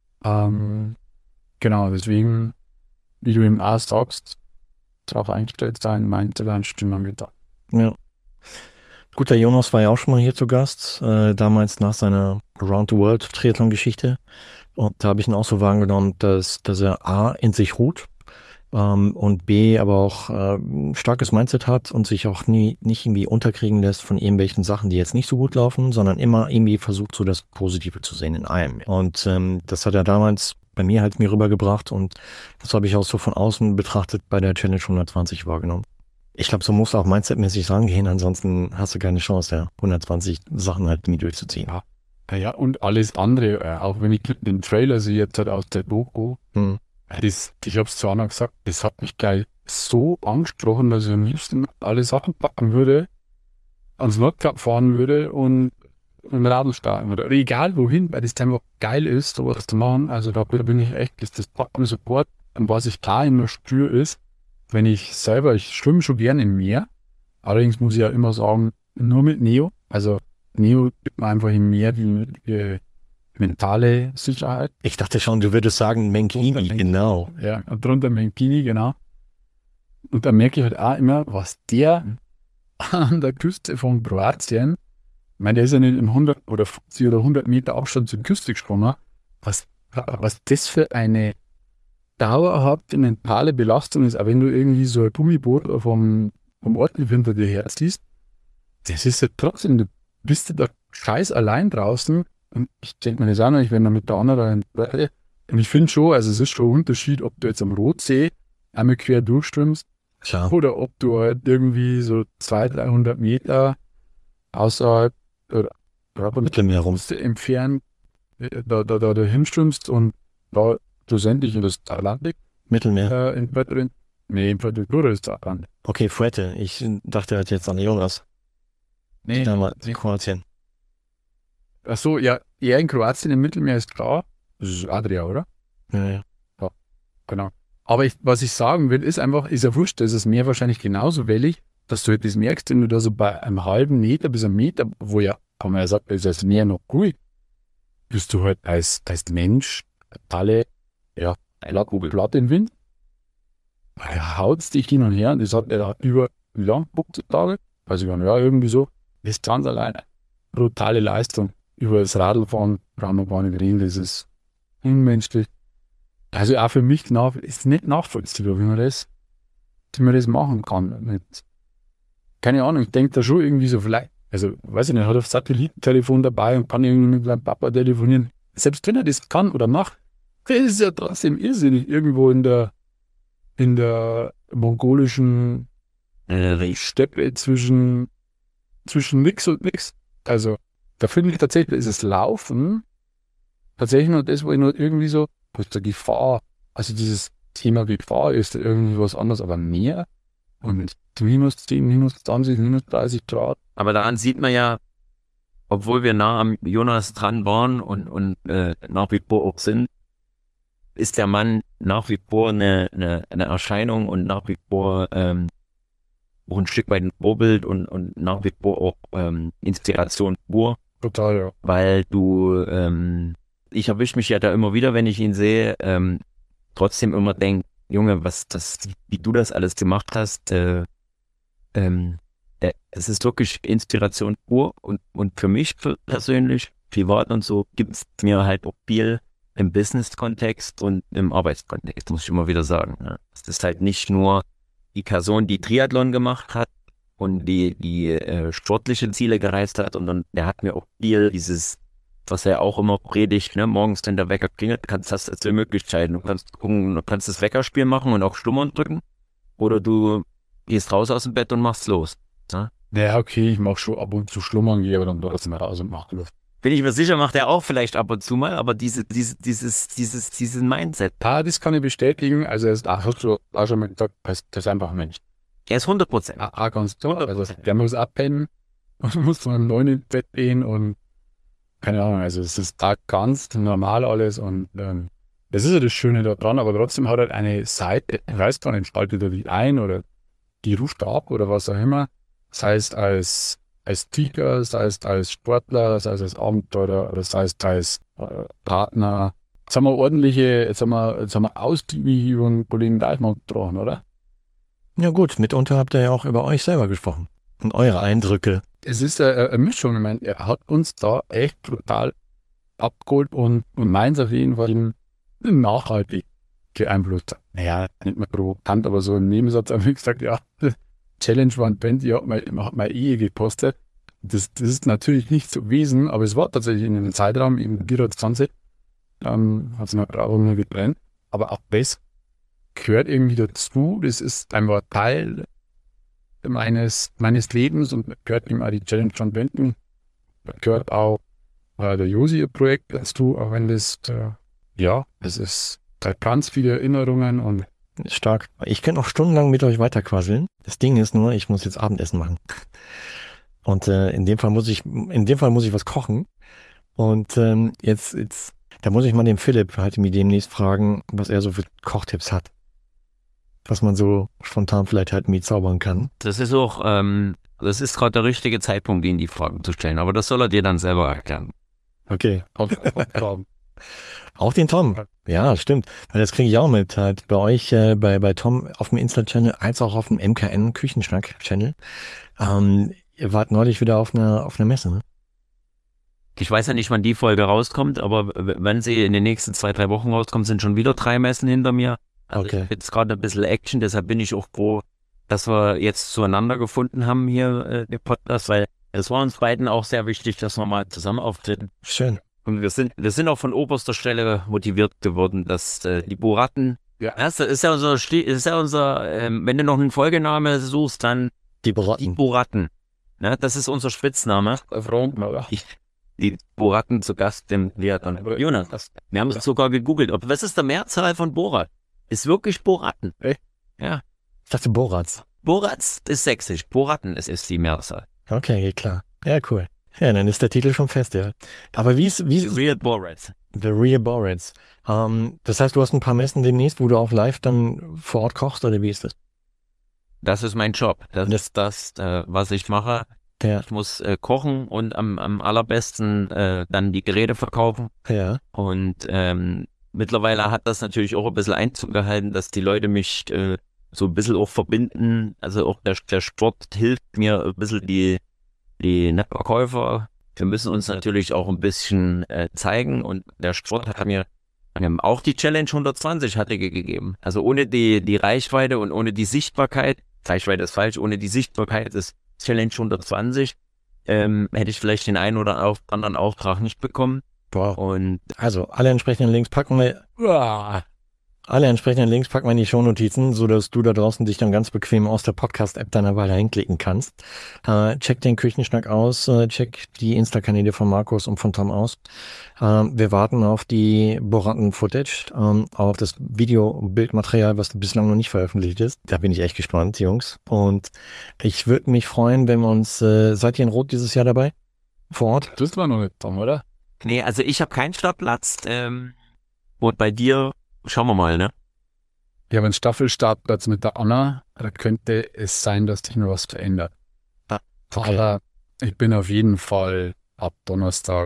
Ähm, genau, deswegen, wie du eben auch sagst, darauf eingestellt sein, Mindset einstimmen mit da. Ja. Gut, der Jonas war ja auch schon mal hier zu Gast, äh, damals nach seiner Round-the-World-Triathlon-Geschichte. Und da habe ich ihn auch so wahrgenommen, dass, dass er A, in sich ruht ähm, und B, aber auch äh, ein starkes Mindset hat und sich auch nie nicht irgendwie unterkriegen lässt von irgendwelchen Sachen, die jetzt nicht so gut laufen, sondern immer irgendwie versucht, so das Positive zu sehen in allem. Und ähm, das hat er damals bei mir halt mir rübergebracht und das habe ich auch so von außen betrachtet bei der Challenge hundertzwanzig wahrgenommen. Ich glaube, so musst du auch mindsetmäßig rangehen, ansonsten hast du keine Chance, ja, hundertzwanzig Sachen halt nie durchzuziehen. Ja. Ja, und alles andere, äh, auch wenn ich den Trailer sehe jetzt halt aus der Doku, Hm. äh, das, ich hab's zu Anna gesagt, das hat mich gleich so angesprochen, dass ich am liebsten alle Sachen packen würde, ans Nordkap fahren würde und ein Radl starten würde. Oder egal wohin, weil das einfach geil ist, sowas zu machen. Also da bin ich echt, das, das packt mir sofort. Und was ich klar immer spüre ist, wenn ich selber, ich schwimme schon gern im Meer, allerdings muss ich ja immer sagen, nur mit Neo, also Neo gibt mir einfach im Meer die, die mentale Sicherheit. Ich dachte schon, du würdest sagen Menkini, genau. Ja, und drunter Menkini, genau. Und da merke ich halt auch immer, was der an der Küste von Kroatien, ich meine, der ist ja nicht in hundert oder fünfzig oder hundert Meter Abstand zur Küste gesprungen, was, was das für eine dauerhafte mentale Belastung ist, auch wenn du irgendwie so ein Gummiboot vom, vom Ort hinter dir her siehst, das ist ja trotzdem, du bist ja da scheiß allein draußen und ich denke mir das auch noch, ich wenn da mit der anderen und ich finde schon, also es ist schon ein Unterschied, ob du jetzt am Rotsee einmal quer durchströmst Klar. oder ob du halt irgendwie so zweihundert, dreihundert Meter außerhalb oder Mittelmeer rum. entfernt da, da, da, da hinströmst und da schlussendlich in das Atlantik Mittelmeer. äh, in Puerto nee, in Puerto Rico ist das Atlantik. Okay, Fuerte. Ich dachte halt jetzt an Jonas. Nee, Damals in Kroatien. ach so, ja, eher in Kroatien im Mittelmeer ist klar. Das ist Adria, oder? Ja, ja. Genau. Aber ich, was ich sagen will, ist einfach, ist ja wurscht, das ist das Meer wahrscheinlich genauso wellig, dass du halt das merkst, wenn du da so bei einem halben Meter bis einem Meter, wo ja, kann man ja sagen, ist das Meer noch ruhig, bist du halt als, als Mensch, alle, ja, Blatt, Blatt in den Wind. Er haut dich hin und her und das hat er hat über, wie lang, fünfzehn Tage? Weiß ich gar nicht, ja, irgendwie so. Das ist ganz alleine. Brutale Leistung. Über das Radlfahren brauchen wir gar nicht reden, das ist unmenschlich. Also auch für mich nach, ist nicht nachvollziehbar, wie man das, wie man das machen kann. Mit, keine Ahnung, ich denke da schon irgendwie so vielleicht, also weiß ich nicht, hat er Satellitentelefon dabei und kann irgendwie mit seinem Papa telefonieren. Selbst wenn er das kann oder macht, das ist ja trotzdem irrsinnig, irgendwo in der in der mongolischen Äh, Steppe zwischen zwischen nix und nix. Also da finde ich tatsächlich, ist das Laufen tatsächlich nur das, wo ich nur irgendwie so, was der Gefahr, also dieses Thema Gefahr ist irgendwie was anderes, aber mehr und minus zehn, minus zwanzig, minus dreißig Grad. Aber daran sieht man ja, obwohl wir nah am Jonas dran waren und, und äh, nach wie vor auch sind, ist der Mann nach wie vor eine, eine, eine Erscheinung und nach wie vor ähm, auch ein Stück weit ein Vorbild und, und nach wie vor auch ähm, Inspiration pur, Total, ja. weil du, ähm, ich erwische mich ja da immer wieder, wenn ich ihn sehe, ähm, trotzdem immer denke, Junge, was das, wie du das alles gemacht hast, äh, ähm, äh, es ist wirklich Inspiration pur und, und für mich persönlich, privat und so, gibt es mir halt auch viel im Business-Kontext und im Arbeitskontext, muss ich immer wieder sagen. Ne? Es ist halt nicht nur die Person, die Triathlon gemacht hat und die, die äh, sportliche Ziele gereist hat, und, und der hat mir auch viel dieses was er auch immer predigt, ne? Morgens, wenn der Wecker klingelt, kannst, hast du zwei Möglichkeiten. Du kannst gucken, du kannst das Weckerspiel machen und auch Schlummern drücken. Oder du gehst raus aus dem Bett und machst los. Ne? Ja, okay, ich mache schon ab und zu Schlummern, gehe aber dann trotzdem raus und mache Luft. Bin ich mir sicher, macht er auch vielleicht ab und zu mal, aber diese, diese, dieses, dieses, dieses Mindset. Ja, das kann ich bestätigen. Also er ist auch, hast du auch schon mal gesagt, das ist einfach ein Mensch. Er ist hundert Prozent. Auch, auch ganz toll. Also der muss abpennen und muss um neun ins Bett gehen und keine Ahnung, also es ist da ganz normal alles und ähm, das ist ja das Schöne daran, aber trotzdem hat er eine Seite, ich weiß gar nicht, schaltet er die ein oder die ruft er ab oder was auch immer. Das heißt als als Tiger, sei es als Sportler, sei es als Abenteurer oder sei es als äh, Partner. Jetzt haben wir ordentliche, jetzt haben wir, jetzt haben wir ausgiebig über den Kollegen Deichmann gesprochen, oder? Ja gut, mitunter habt ihr ja auch über euch selber gesprochen und eure Eindrücke. Es ist eine, eine Mischung. Ich meine, er hat uns da echt total abgeholt und, und meins auf jeden Fall nachhaltig beeinflusst. Naja, nicht mehr provokant, aber so im Nebensatz haben wir gesagt, ja, Challenge war ein Band, die hat meine, hat meine Ehe gepostet. Das, das ist natürlich nicht so gewesen, aber es war tatsächlich in einem Zeitraum, im vierundzwanzig, ähm, hat sich meine Frau nur getrennt. Aber auch das gehört irgendwie dazu. Das ist einfach Teil meines, meines Lebens und gehört ihm auch die Challenge von Benten. Da gehört auch äh, der Josi-Projekt dazu, auch wenn das, äh, ja, es ist da ganz viele Erinnerungen und Stark. Ich könnte noch stundenlang mit euch weiterquasseln. Das Ding ist nur, ich muss jetzt Abendessen machen. Und äh, in dem Fall muss ich, in dem Fall muss ich was kochen. Und ähm, jetzt, jetzt, da muss ich mal den Philipp halt mir demnächst fragen, was er so für Kochtipps hat. Was man so spontan vielleicht halt mit zaubern kann. Das ist auch, ähm, das ist gerade der richtige Zeitpunkt, ihn die Fragen zu stellen. Aber das soll er dir dann selber erklären. Okay. Auch den Tom. Ja, stimmt. Weil das kriege ich auch mit. Halt bei euch, äh, bei, bei Tom auf dem Insta-Channel, als auch auf dem M K N-Küchenschnack-Channel. Ähm, ihr wart neulich wieder auf einer, auf einer Messe, ne? Ich weiß ja nicht, wann die Folge rauskommt, aber wenn sie in den nächsten zwei, drei Wochen rauskommt, sind schon wieder drei Messen hinter mir. Also Okay. ich habe jetzt gerade ein bisschen Action, deshalb bin ich auch froh, dass wir jetzt zueinander gefunden haben hier, äh, den Podcast, weil es war uns beiden auch sehr wichtig, dass wir mal zusammen auftreten. Schön. Und wir sind, wir sind auch von oberster Stelle motiviert geworden, dass äh, die Boratten, Ja. das ist ja unser, Sti- ist ja unser, ähm, wenn du noch einen Folgename suchst, dann Die die Beraten. Boratten. Ne, das ist unser Spitzname. Die, die Boratten zu Gast im Triathlon. Jonas, wir haben es sogar gegoogelt. Ob, was ist der Mehrzahl von Borat? Ist wirklich Boratten. Echt? Ja. Ich dachte Borats. Borats ist sächsisch. Boratten ist, ist die Mehrzahl. Okay, klar. Ja, cool. Ja, dann ist der Titel schon fest, ja. Aber wie ist, wie ist Real Borats. The Real Borats? Ähm, das heißt, du hast ein paar Messen demnächst, wo du auch live dann vor Ort kochst, oder wie ist das? Das ist mein Job. Das Das- ist das, äh, was ich mache. Ja, Ich muss äh, kochen und am, am allerbesten äh, dann die Geräte verkaufen. ja. Und ähm, mittlerweile hat das natürlich auch ein bisschen Einzug gehalten, dass die Leute mich äh, so ein bisschen auch verbinden. Also auch der, der Sport hilft mir ein bisschen die, die Netzverkäufer. Wir müssen uns natürlich auch ein bisschen äh, zeigen und der Sport hat mir ähm, auch die Challenge hundertzwanzig hatte gegeben. Also ohne die, die Reichweite und ohne die Sichtbarkeit, Reichweite ist falsch, ohne die Sichtbarkeit des Challenge hundertzwanzig ähm, hätte ich vielleicht den einen oder auf, anderen Auftrag nicht bekommen. Wow. Und Also, alle entsprechenden Links packen wir, Uah. alle entsprechenden Links packen wir in die Shownotizen, so dass du da draußen dich dann ganz bequem aus der Podcast-App deiner Wahl hinklicken kannst. Äh, check den Küchenschnack aus, äh, check die Insta-Kanäle von Markus und von Tom aus. Ähm, wir warten auf die Boratten-Footage, ähm, auf das Video- und Bildmaterial, was bislang noch nicht veröffentlicht ist. Da bin ich echt gespannt, Jungs. Und ich würde mich freuen, wenn wir uns, äh, seid ihr in Rot dieses Jahr dabei? Vor Ort? Das war noch nicht Tom, oder? nee, also ich habe keinen Startplatz. Ähm, und bei dir, schauen wir mal, ne? Ich habe einen Staffelstartplatz mit der Anna. Da könnte es sein, dass sich noch was verändert. Ah, okay. Aber ich bin auf jeden Fall ab Donnerstag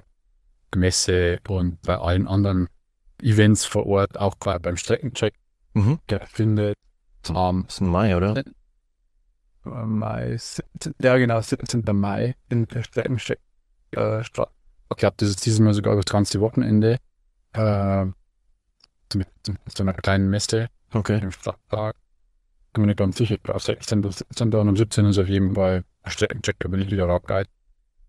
Messe und bei allen anderen Events vor Ort, auch gerade beim Streckencheck, Mhm. findet am Das ist im Mai, oder? Mai, siebzehnten ja genau, siebzehnten Mai in der Streckencheck äh, statt. Ich glaube, das ist dieses Mal sogar das ganze Wochenende äh, mit, mit so einer kleinen Messe Okay. im Stadtpark. Bin mir nicht ganz sicher, auf sechzehnten siebzehnten und am siebzehnten ist auf jeden Fall ein Streckencheck, da bin ich wieder Radguide.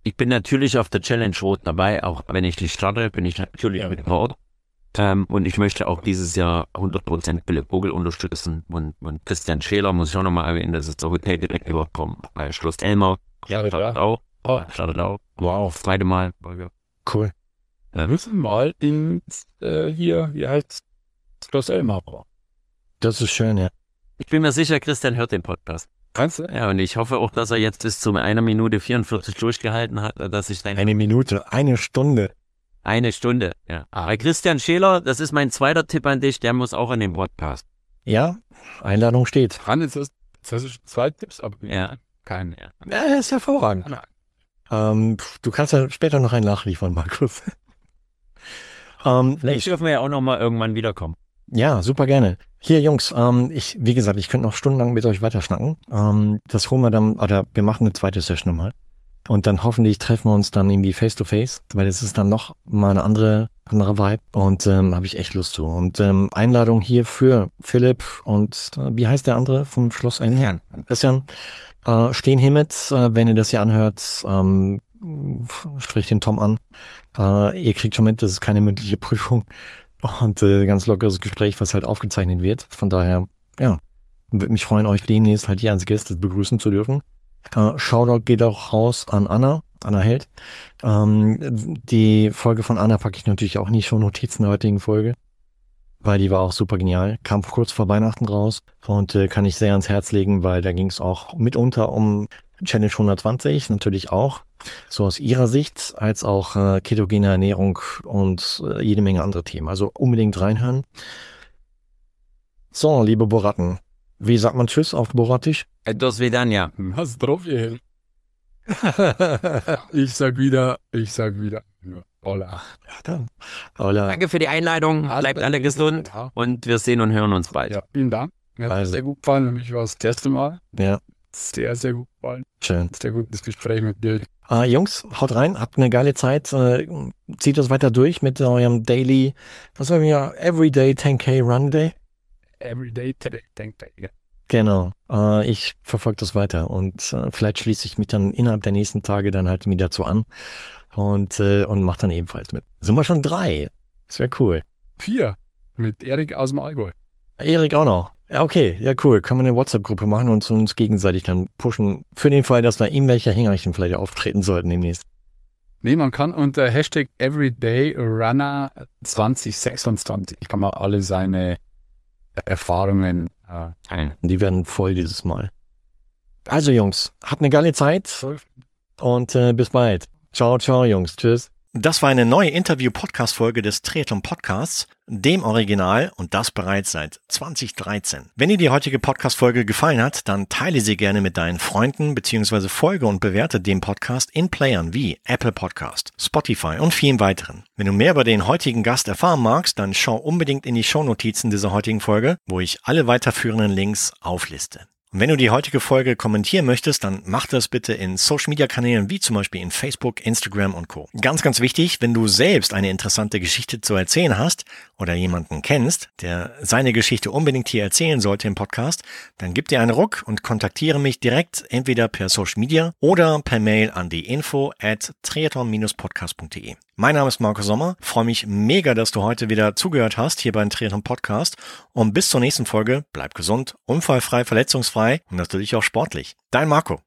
Ich bin natürlich auf der Challenge Rot dabei, auch wenn ich nicht starte, bin ich natürlich Ja. mit Ort. Ähm, und ich möchte auch dieses Jahr hundert Prozent Bille Vogel unterstützen und, und Christian Scheler muss ich auch nochmal erwähnen, das ist der Hoteldirektor vom äh, Schloss Elmau. Ja, Startet auch. Oh, startet auch. Wow, das zweite Mal. Cool. Wir müssen mal in, äh, hier, wie heißt Schloss Elmau. Das ist schön, ja. Ich bin mir sicher, Christian hört den Podcast. Kannst du? Ja, und ich hoffe auch, dass er jetzt bis zu einer Minute vierundvierzig durchgehalten hat, dass ich deine Eine Minute, eine Stunde. eine Stunde, ja. Bei Christian Scheler, das ist mein zweiter Tipp an dich, der muss auch in den Podcast. Ja, Einladung steht. Hannes, das, das hast du schon zwei Tipps, aber Ja. keinen. Ja. Ja, ist hervorragend. Ähm, pf, du kannst ja später noch einen nachliefern, Markus. ähm, Vielleicht dürfen wir ja auch nochmal irgendwann wiederkommen. Ja, super gerne. Hier, Jungs, ähm, ich, wie gesagt, ich könnte noch stundenlang mit euch weiterschnacken. Ähm, das holen wir dann, oder wir machen eine zweite Session nochmal. Und dann hoffentlich treffen wir uns dann irgendwie face to face, weil das ist dann noch mal eine andere, andere Vibe. Und ähm, habe ich echt Lust zu. Und ähm, Einladung hier für Philipp und äh, wie heißt der andere vom Schloss Einherrn? Christian. Äh, stehen hiermit, äh, wenn ihr das hier anhört, ähm, spricht den Tom an. Äh, ihr kriegt schon mit, das ist keine mündliche Prüfung. Und äh, ganz lockeres Gespräch, was halt aufgezeichnet wird. Von daher, ja, würde mich freuen, euch demnächst halt hier als Gäste begrüßen zu dürfen. Äh, Shoutout geht auch raus an Anna, Anna Held. Ähm, die Folge von Anna packe ich natürlich auch in die Shownotizen der heutigen Folge, weil die war auch super genial. Kam kurz vor Weihnachten raus und äh, kann ich sehr ans Herz legen, weil da ging es auch mitunter um Challenge hundertzwanzig, natürlich auch, so aus ihrer Sicht, als auch äh, ketogene Ernährung und äh, jede Menge andere Themen. Also unbedingt reinhören. So, liebe Boratten, wie sagt man Tschüss auf Boratisch? Do svidania. Was drauf hier? Ich sag wieder, ich sag wieder. Hola. Ja, dann. Hola. Danke für die Einladung. Bleibt alle gesund Ja, und wir sehen und hören uns bald. ja, vielen Dank. Mir hat Also. sehr gut gefallen. Für mich war es das erste Mal. Ja, Sehr, sehr gut gefallen. schön. Sehr gutes Gespräch mit dir. Äh, Jungs, haut rein, habt eine geile Zeit. Äh, zieht das weiter durch mit eurem Daily, was sagen wir, Everyday zehn K Run Day. Everyday, today, thank you. Genau. Äh, ich verfolge das weiter und äh, vielleicht schließe ich mich dann innerhalb der nächsten Tage dann halt wieder dazu an und, äh, und mache dann ebenfalls mit. Sind wir schon drei? Das wäre cool. Vier. Mit Erik aus dem Allgäu. Erik auch noch. Ja, okay. Ja, cool. Können wir eine WhatsApp-Gruppe machen und uns gegenseitig dann pushen. Für den Fall, dass da irgendwelche Hängerchen vielleicht auftreten sollten demnächst. Nee, man kann unter Hashtag EverydayRunner zwanzig sechsundzwanzig kann man alle seine Erfahrungen äh, teilen. Die werden voll dieses Mal. Also Jungs, habt eine geile Zeit und äh, bis bald. Ciao, ciao Jungs. Tschüss. Das war eine neue Interview-Podcast-Folge des Triathlon Podcasts, dem Original und das bereits seit zwanzig dreizehn. Wenn dir die heutige Podcast-Folge gefallen hat, dann teile sie gerne mit deinen Freunden bzw. folge und bewerte den Podcast in Playern wie Apple Podcast, Spotify und vielen weiteren. Wenn du mehr über den heutigen Gast erfahren magst, dann schau unbedingt in die Shownotizen dieser heutigen Folge, wo ich alle weiterführenden Links aufliste. Und wenn du die heutige Folge kommentieren möchtest, dann mach das bitte in Social-Media-Kanälen wie zum Beispiel in Facebook, Instagram und Co. Ganz, ganz wichtig, wenn du selbst eine interessante Geschichte zu erzählen hast oder jemanden kennst, der seine Geschichte unbedingt hier erzählen sollte im Podcast, dann gib dir einen Ruck und kontaktiere mich direkt entweder per Social Media oder per Mail an die info at triathlon podcast punkt de. Mein Name ist Marco Sommer, freue mich mega, dass du heute wieder zugehört hast hier beim Triathlon Podcast und bis zur nächsten Folge, bleib gesund, unfallfrei, verletzungsfrei und natürlich auch sportlich. Dein Marco.